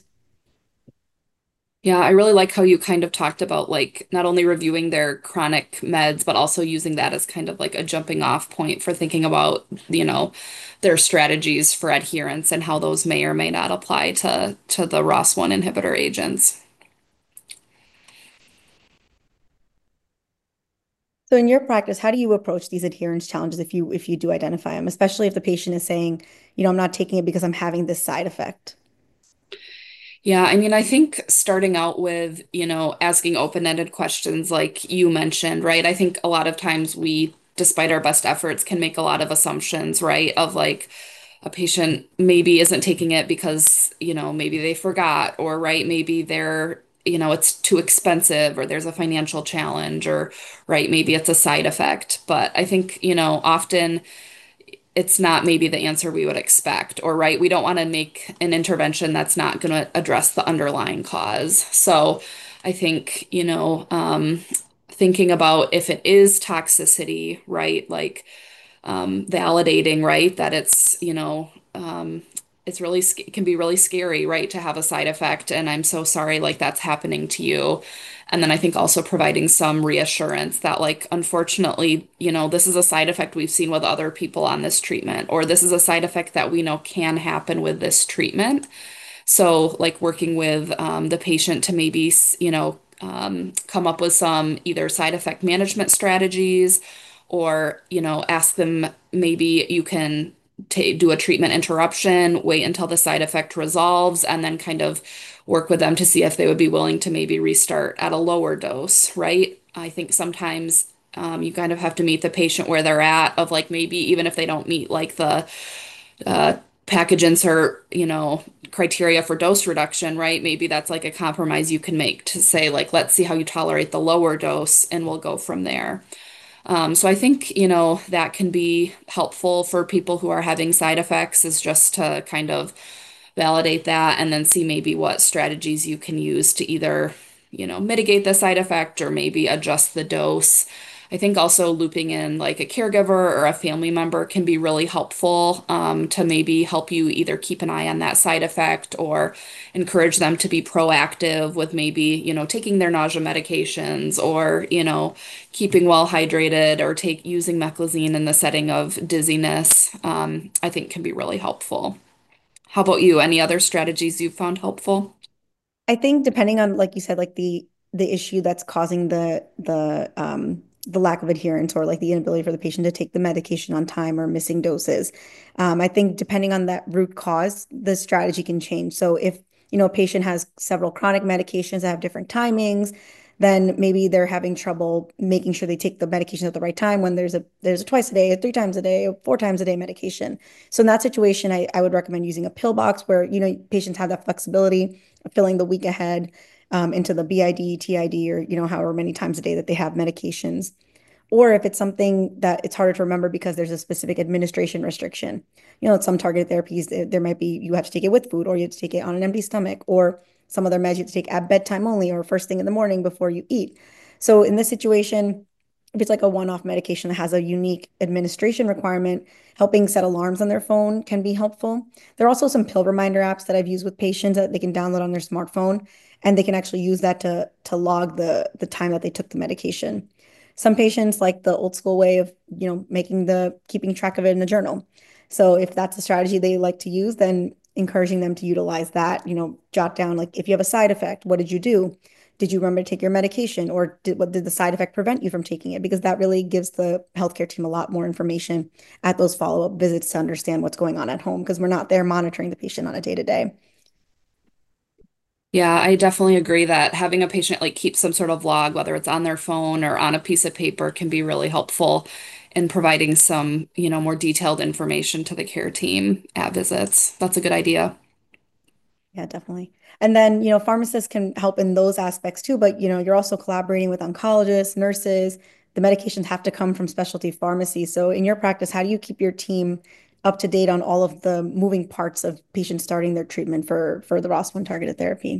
Yeah, I really like how you kind of talked about like not only reviewing their chronic meds, but also using that as kind of like a jumping off point for thinking about, you know, their strategies for adherence and how those may or may not apply to to the R O S one inhibitor agents. So in your practice, how do you approach these adherence challenges if you if you do identify them, especially if the patient is saying, you know, I'm not taking it because I'm having this side effect? Yeah, I mean, I think starting out with, you know, asking open-ended questions like you mentioned, right? I think a lot of times we, despite our best efforts, can make a lot of assumptions, right? Of like a patient maybe isn't taking it because, you know, maybe they forgot, or right, maybe they're, you know, it's too expensive, or there's a financial challenge, or right, maybe it's a side effect. But I think, you know, often it's not maybe the answer we would expect, or right, we don't want to make an intervention that's not going to address the underlying cause. So I think, you know, um, thinking about if it is toxicity, right, like um, validating, right, that it's, you know, um, it's really, it can be really scary, right, to have a side effect. And I'm so sorry, like that's happening to you. And then I think also providing some reassurance that, like, unfortunately, you know, this is a side effect we've seen with other people on this treatment, or this is a side effect that we know can happen with this treatment. So, like, working with um, the patient to maybe, you know, um, come up with some either side effect management strategies or, you know, ask them maybe you can ta do a treatment interruption, wait until the side effect resolves, and then kind of work with them to see if they would be willing to maybe restart at a lower dose, right? I think sometimes um, you kind of have to meet the patient where they're at, of like maybe even if they don't meet like the uh, package insert, you know, criteria for dose reduction, right? Maybe that's like a compromise you can make to say, like, let's see how you tolerate the lower dose and we'll go from there. Um, so I think, you know, that can be helpful for people who are having side effects, is just to kind of validate that and then see maybe what strategies you can use to either, you know, mitigate the side effect or maybe adjust the dose. I think also looping in like a caregiver or a family member can be really helpful, um, to maybe help you either keep an eye on that side effect or encourage them to be proactive with maybe, you know, taking their nausea medications, or, you know, keeping well hydrated, or take using meclizine in the setting of dizziness, um, I think can be really helpful. How about you? Any other strategies you've found helpful? I think depending on, like you said, like the the issue that's causing the the um the lack of adherence, or like the inability for the patient to take the medication on time or missing doses. Um, I think depending on that root cause, the strategy can change. So if, you know, a patient has several chronic medications that have different timings, then maybe they're having trouble making sure they take the medication at the right time when there's a there's a twice a day, a three times a day, a four times a day medication. So in that situation, I, I would recommend using a pill box where, you know, patients have that flexibility filling the week ahead um, into the B I D, T I D, or, you know, however many times a day that they have medications. Or if it's something that it's harder to remember because there's a specific administration restriction. You know, some targeted therapies, there, there might be you have to take it with food, or you have to take it on an empty stomach, or some other meds you have to take at bedtime only, or first thing in the morning before you eat. So in this situation, if it's like a one-off medication that has a unique administration requirement, helping set alarms on their phone can be helpful. There are also some pill reminder apps that I've used with patients that they can download on their smartphone, and they can actually use that to to log the the time that they took the medication. Some patients like the old school way of, you know, making the keeping track of it in a journal. So if that's a strategy they like to use, then encouraging them to utilize that, you know, jot down like if you have a side effect, what did you do? Did you remember to take your medication, or did what did the side effect prevent you from taking it? Because that really gives the healthcare team a lot more information at those follow-up visits to understand what's going on at home, because we're not there monitoring the patient on a day to day. Yeah, I definitely agree that having a patient like keep some sort of log, whether it's on their phone or on a piece of paper, can be really helpful in providing some, you know, more detailed information to the care team at visits. That's a good idea. Yeah, definitely. And then, you know, pharmacists can help in those aspects too, but, you know, you're also collaborating with oncologists, nurses. The medications have to come from specialty pharmacy. So in your practice, how do you keep your team up to date on all of the moving parts of patients starting their treatment for for the R O S one targeted therapy?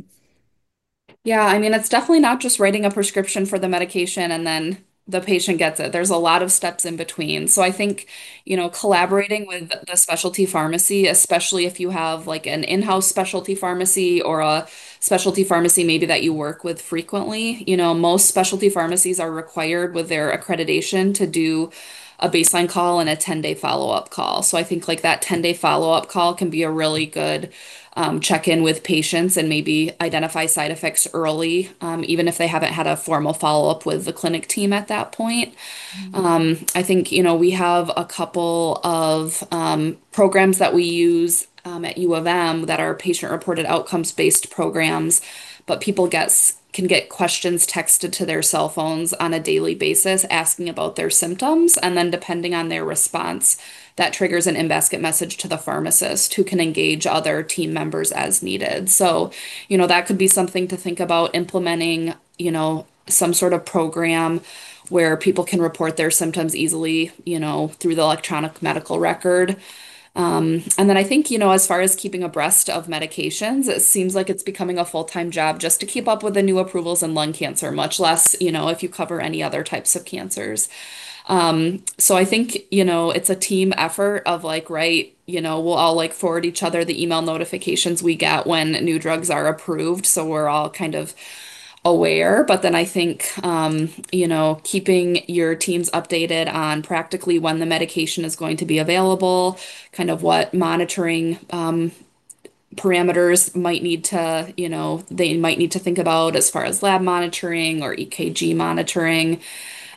Yeah, I mean, it's definitely not just writing a prescription for the medication and then the patient gets it. There's a lot of steps in between. So I think, you know, collaborating with the specialty pharmacy, especially if you have like an in-house specialty pharmacy or a specialty pharmacy maybe that you work with frequently, you know, most specialty pharmacies are required with their accreditation to do a baseline call and a ten-day follow-up call. So I think like that ten-day follow-up call can be a really good um, check in with patients and maybe identify side effects early, um, even if they haven't had a formal follow up with the clinic team at that point. Um, I think, you know, we have a couple of um, programs that we use um, at U of M that are patient reported outcomes based programs, but people get can get questions texted to their cell phones on a daily basis asking about their symptoms. And then depending on their response, that triggers an in-basket message to the pharmacist who can engage other team members as needed. So, you know, that could be something to think about implementing, you know, some sort of program where people can report their symptoms easily, you know, through the electronic medical record. Um, and then I think, you know, as far as keeping abreast of medications, it seems like it's becoming a full-time job just to keep up with the new approvals in lung cancer, much less, you know, if you cover any other types of cancers. Um, so I think, you know, it's a team effort of like, right, you know, we'll all like forward each other the email notifications we get when new drugs are approved. So we're all kind of aware. But then I think, um, you know, keeping your teams updated on practically when the medication is going to be available, kind of what monitoring, um, parameters might need to, you know, they might need to think about as far as lab monitoring or E K G monitoring.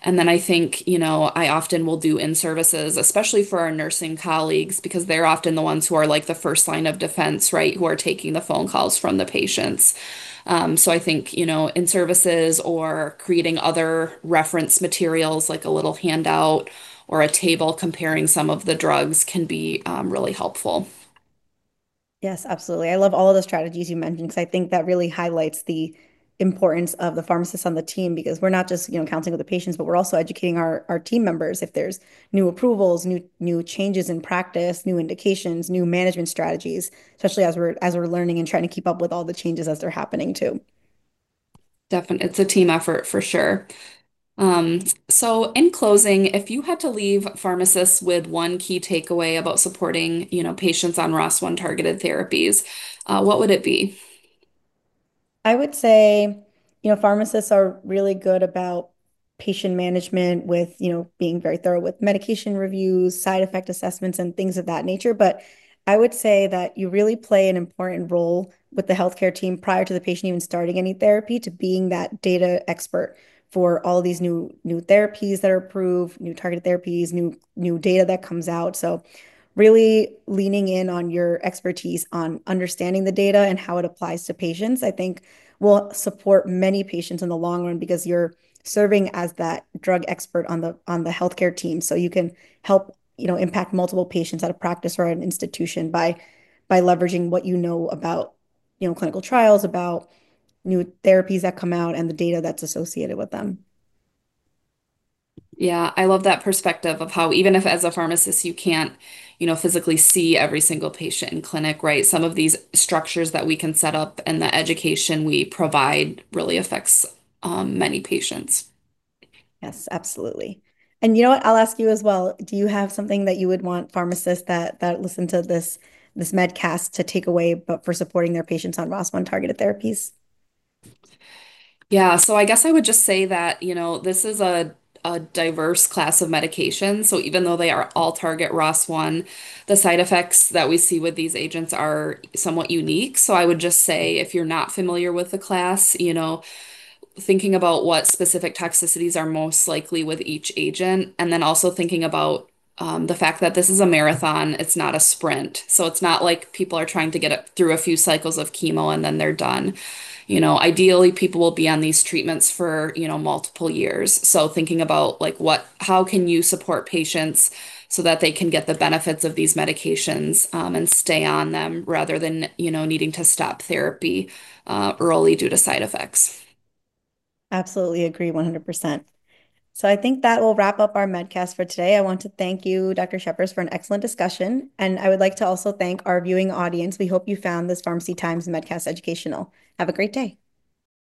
And then I think, you know, I often will do in services, especially for our nursing colleagues, because they're often the ones who are like the first line of defense, right? Who are taking the phone calls from the patients. Um, so I think, you know, in services or creating other reference materials like a little handout or a table comparing some of the drugs can be um, really helpful. Yes, absolutely. I love all of the strategies you mentioned because I think that really highlights the importance of the pharmacists on the team because we're not just, you know, counseling with the patients, but we're also educating our, our team members if there's new approvals, new new changes in practice, new indications, new management strategies, especially as we're as we're learning and trying to keep up with all the changes as they're happening too. Definitely, it's a team effort for sure. Um, so in closing, if you had to leave pharmacists with one key takeaway about supporting, you know, patients on R O S one targeted therapies, uh, what would it be? I would say, you know, pharmacists are really good about patient management with, you know, being very thorough with medication reviews, side effect assessments, and things of that nature. But I would say that you really play an important role with the healthcare team prior to the patient even starting any therapy to being that data expert for all these new new therapies that are approved, new targeted therapies, new new data that comes out. So really leaning in on your expertise on understanding the data and how it applies to patients, I think will support many patients in the long run because you're serving as that drug expert on the on the healthcare team. So you can help, you know, impact multiple patients at a practice or an institution by by leveraging what you know about, you know, clinical trials, about new therapies that come out and the data that's associated with them. Yeah, I love that perspective of how even if as a pharmacist you can't, you know, physically see every single patient in clinic, right? Some of these structures that we can set up and the education we provide really affects um, many patients. Yes, absolutely. And you know what? I'll ask you as well. Do you have something that you would want pharmacists that that listen to this this medcast to take away, but for supporting their patients on R O S one targeted therapies? Yeah, so I guess I would just say that, you know, this is a a diverse class of medications. So even though they are all target R O S one, the side effects that we see with these agents are somewhat unique. So I would just say if you're not familiar with the class, you know, thinking about what specific toxicities are most likely with each agent, and then also thinking about um, the fact that this is a marathon, it's not a sprint. So it's not like people are trying to get it through a few cycles of chemo and then they're done. You know, ideally, people will be on these treatments for, you know, multiple years. So thinking about like what, how can you support patients so that they can get the benefits of these medications um, and stay on them rather than, you know, needing to stop therapy uh, early due to side effects. Absolutely agree one hundred percent. So I think that will wrap up our medcast for today. I want to thank you, Doctor Shepherd, for an excellent discussion. And I would like to also thank our viewing audience. We hope you found this Pharmacy Times medcast educational. Have a great day.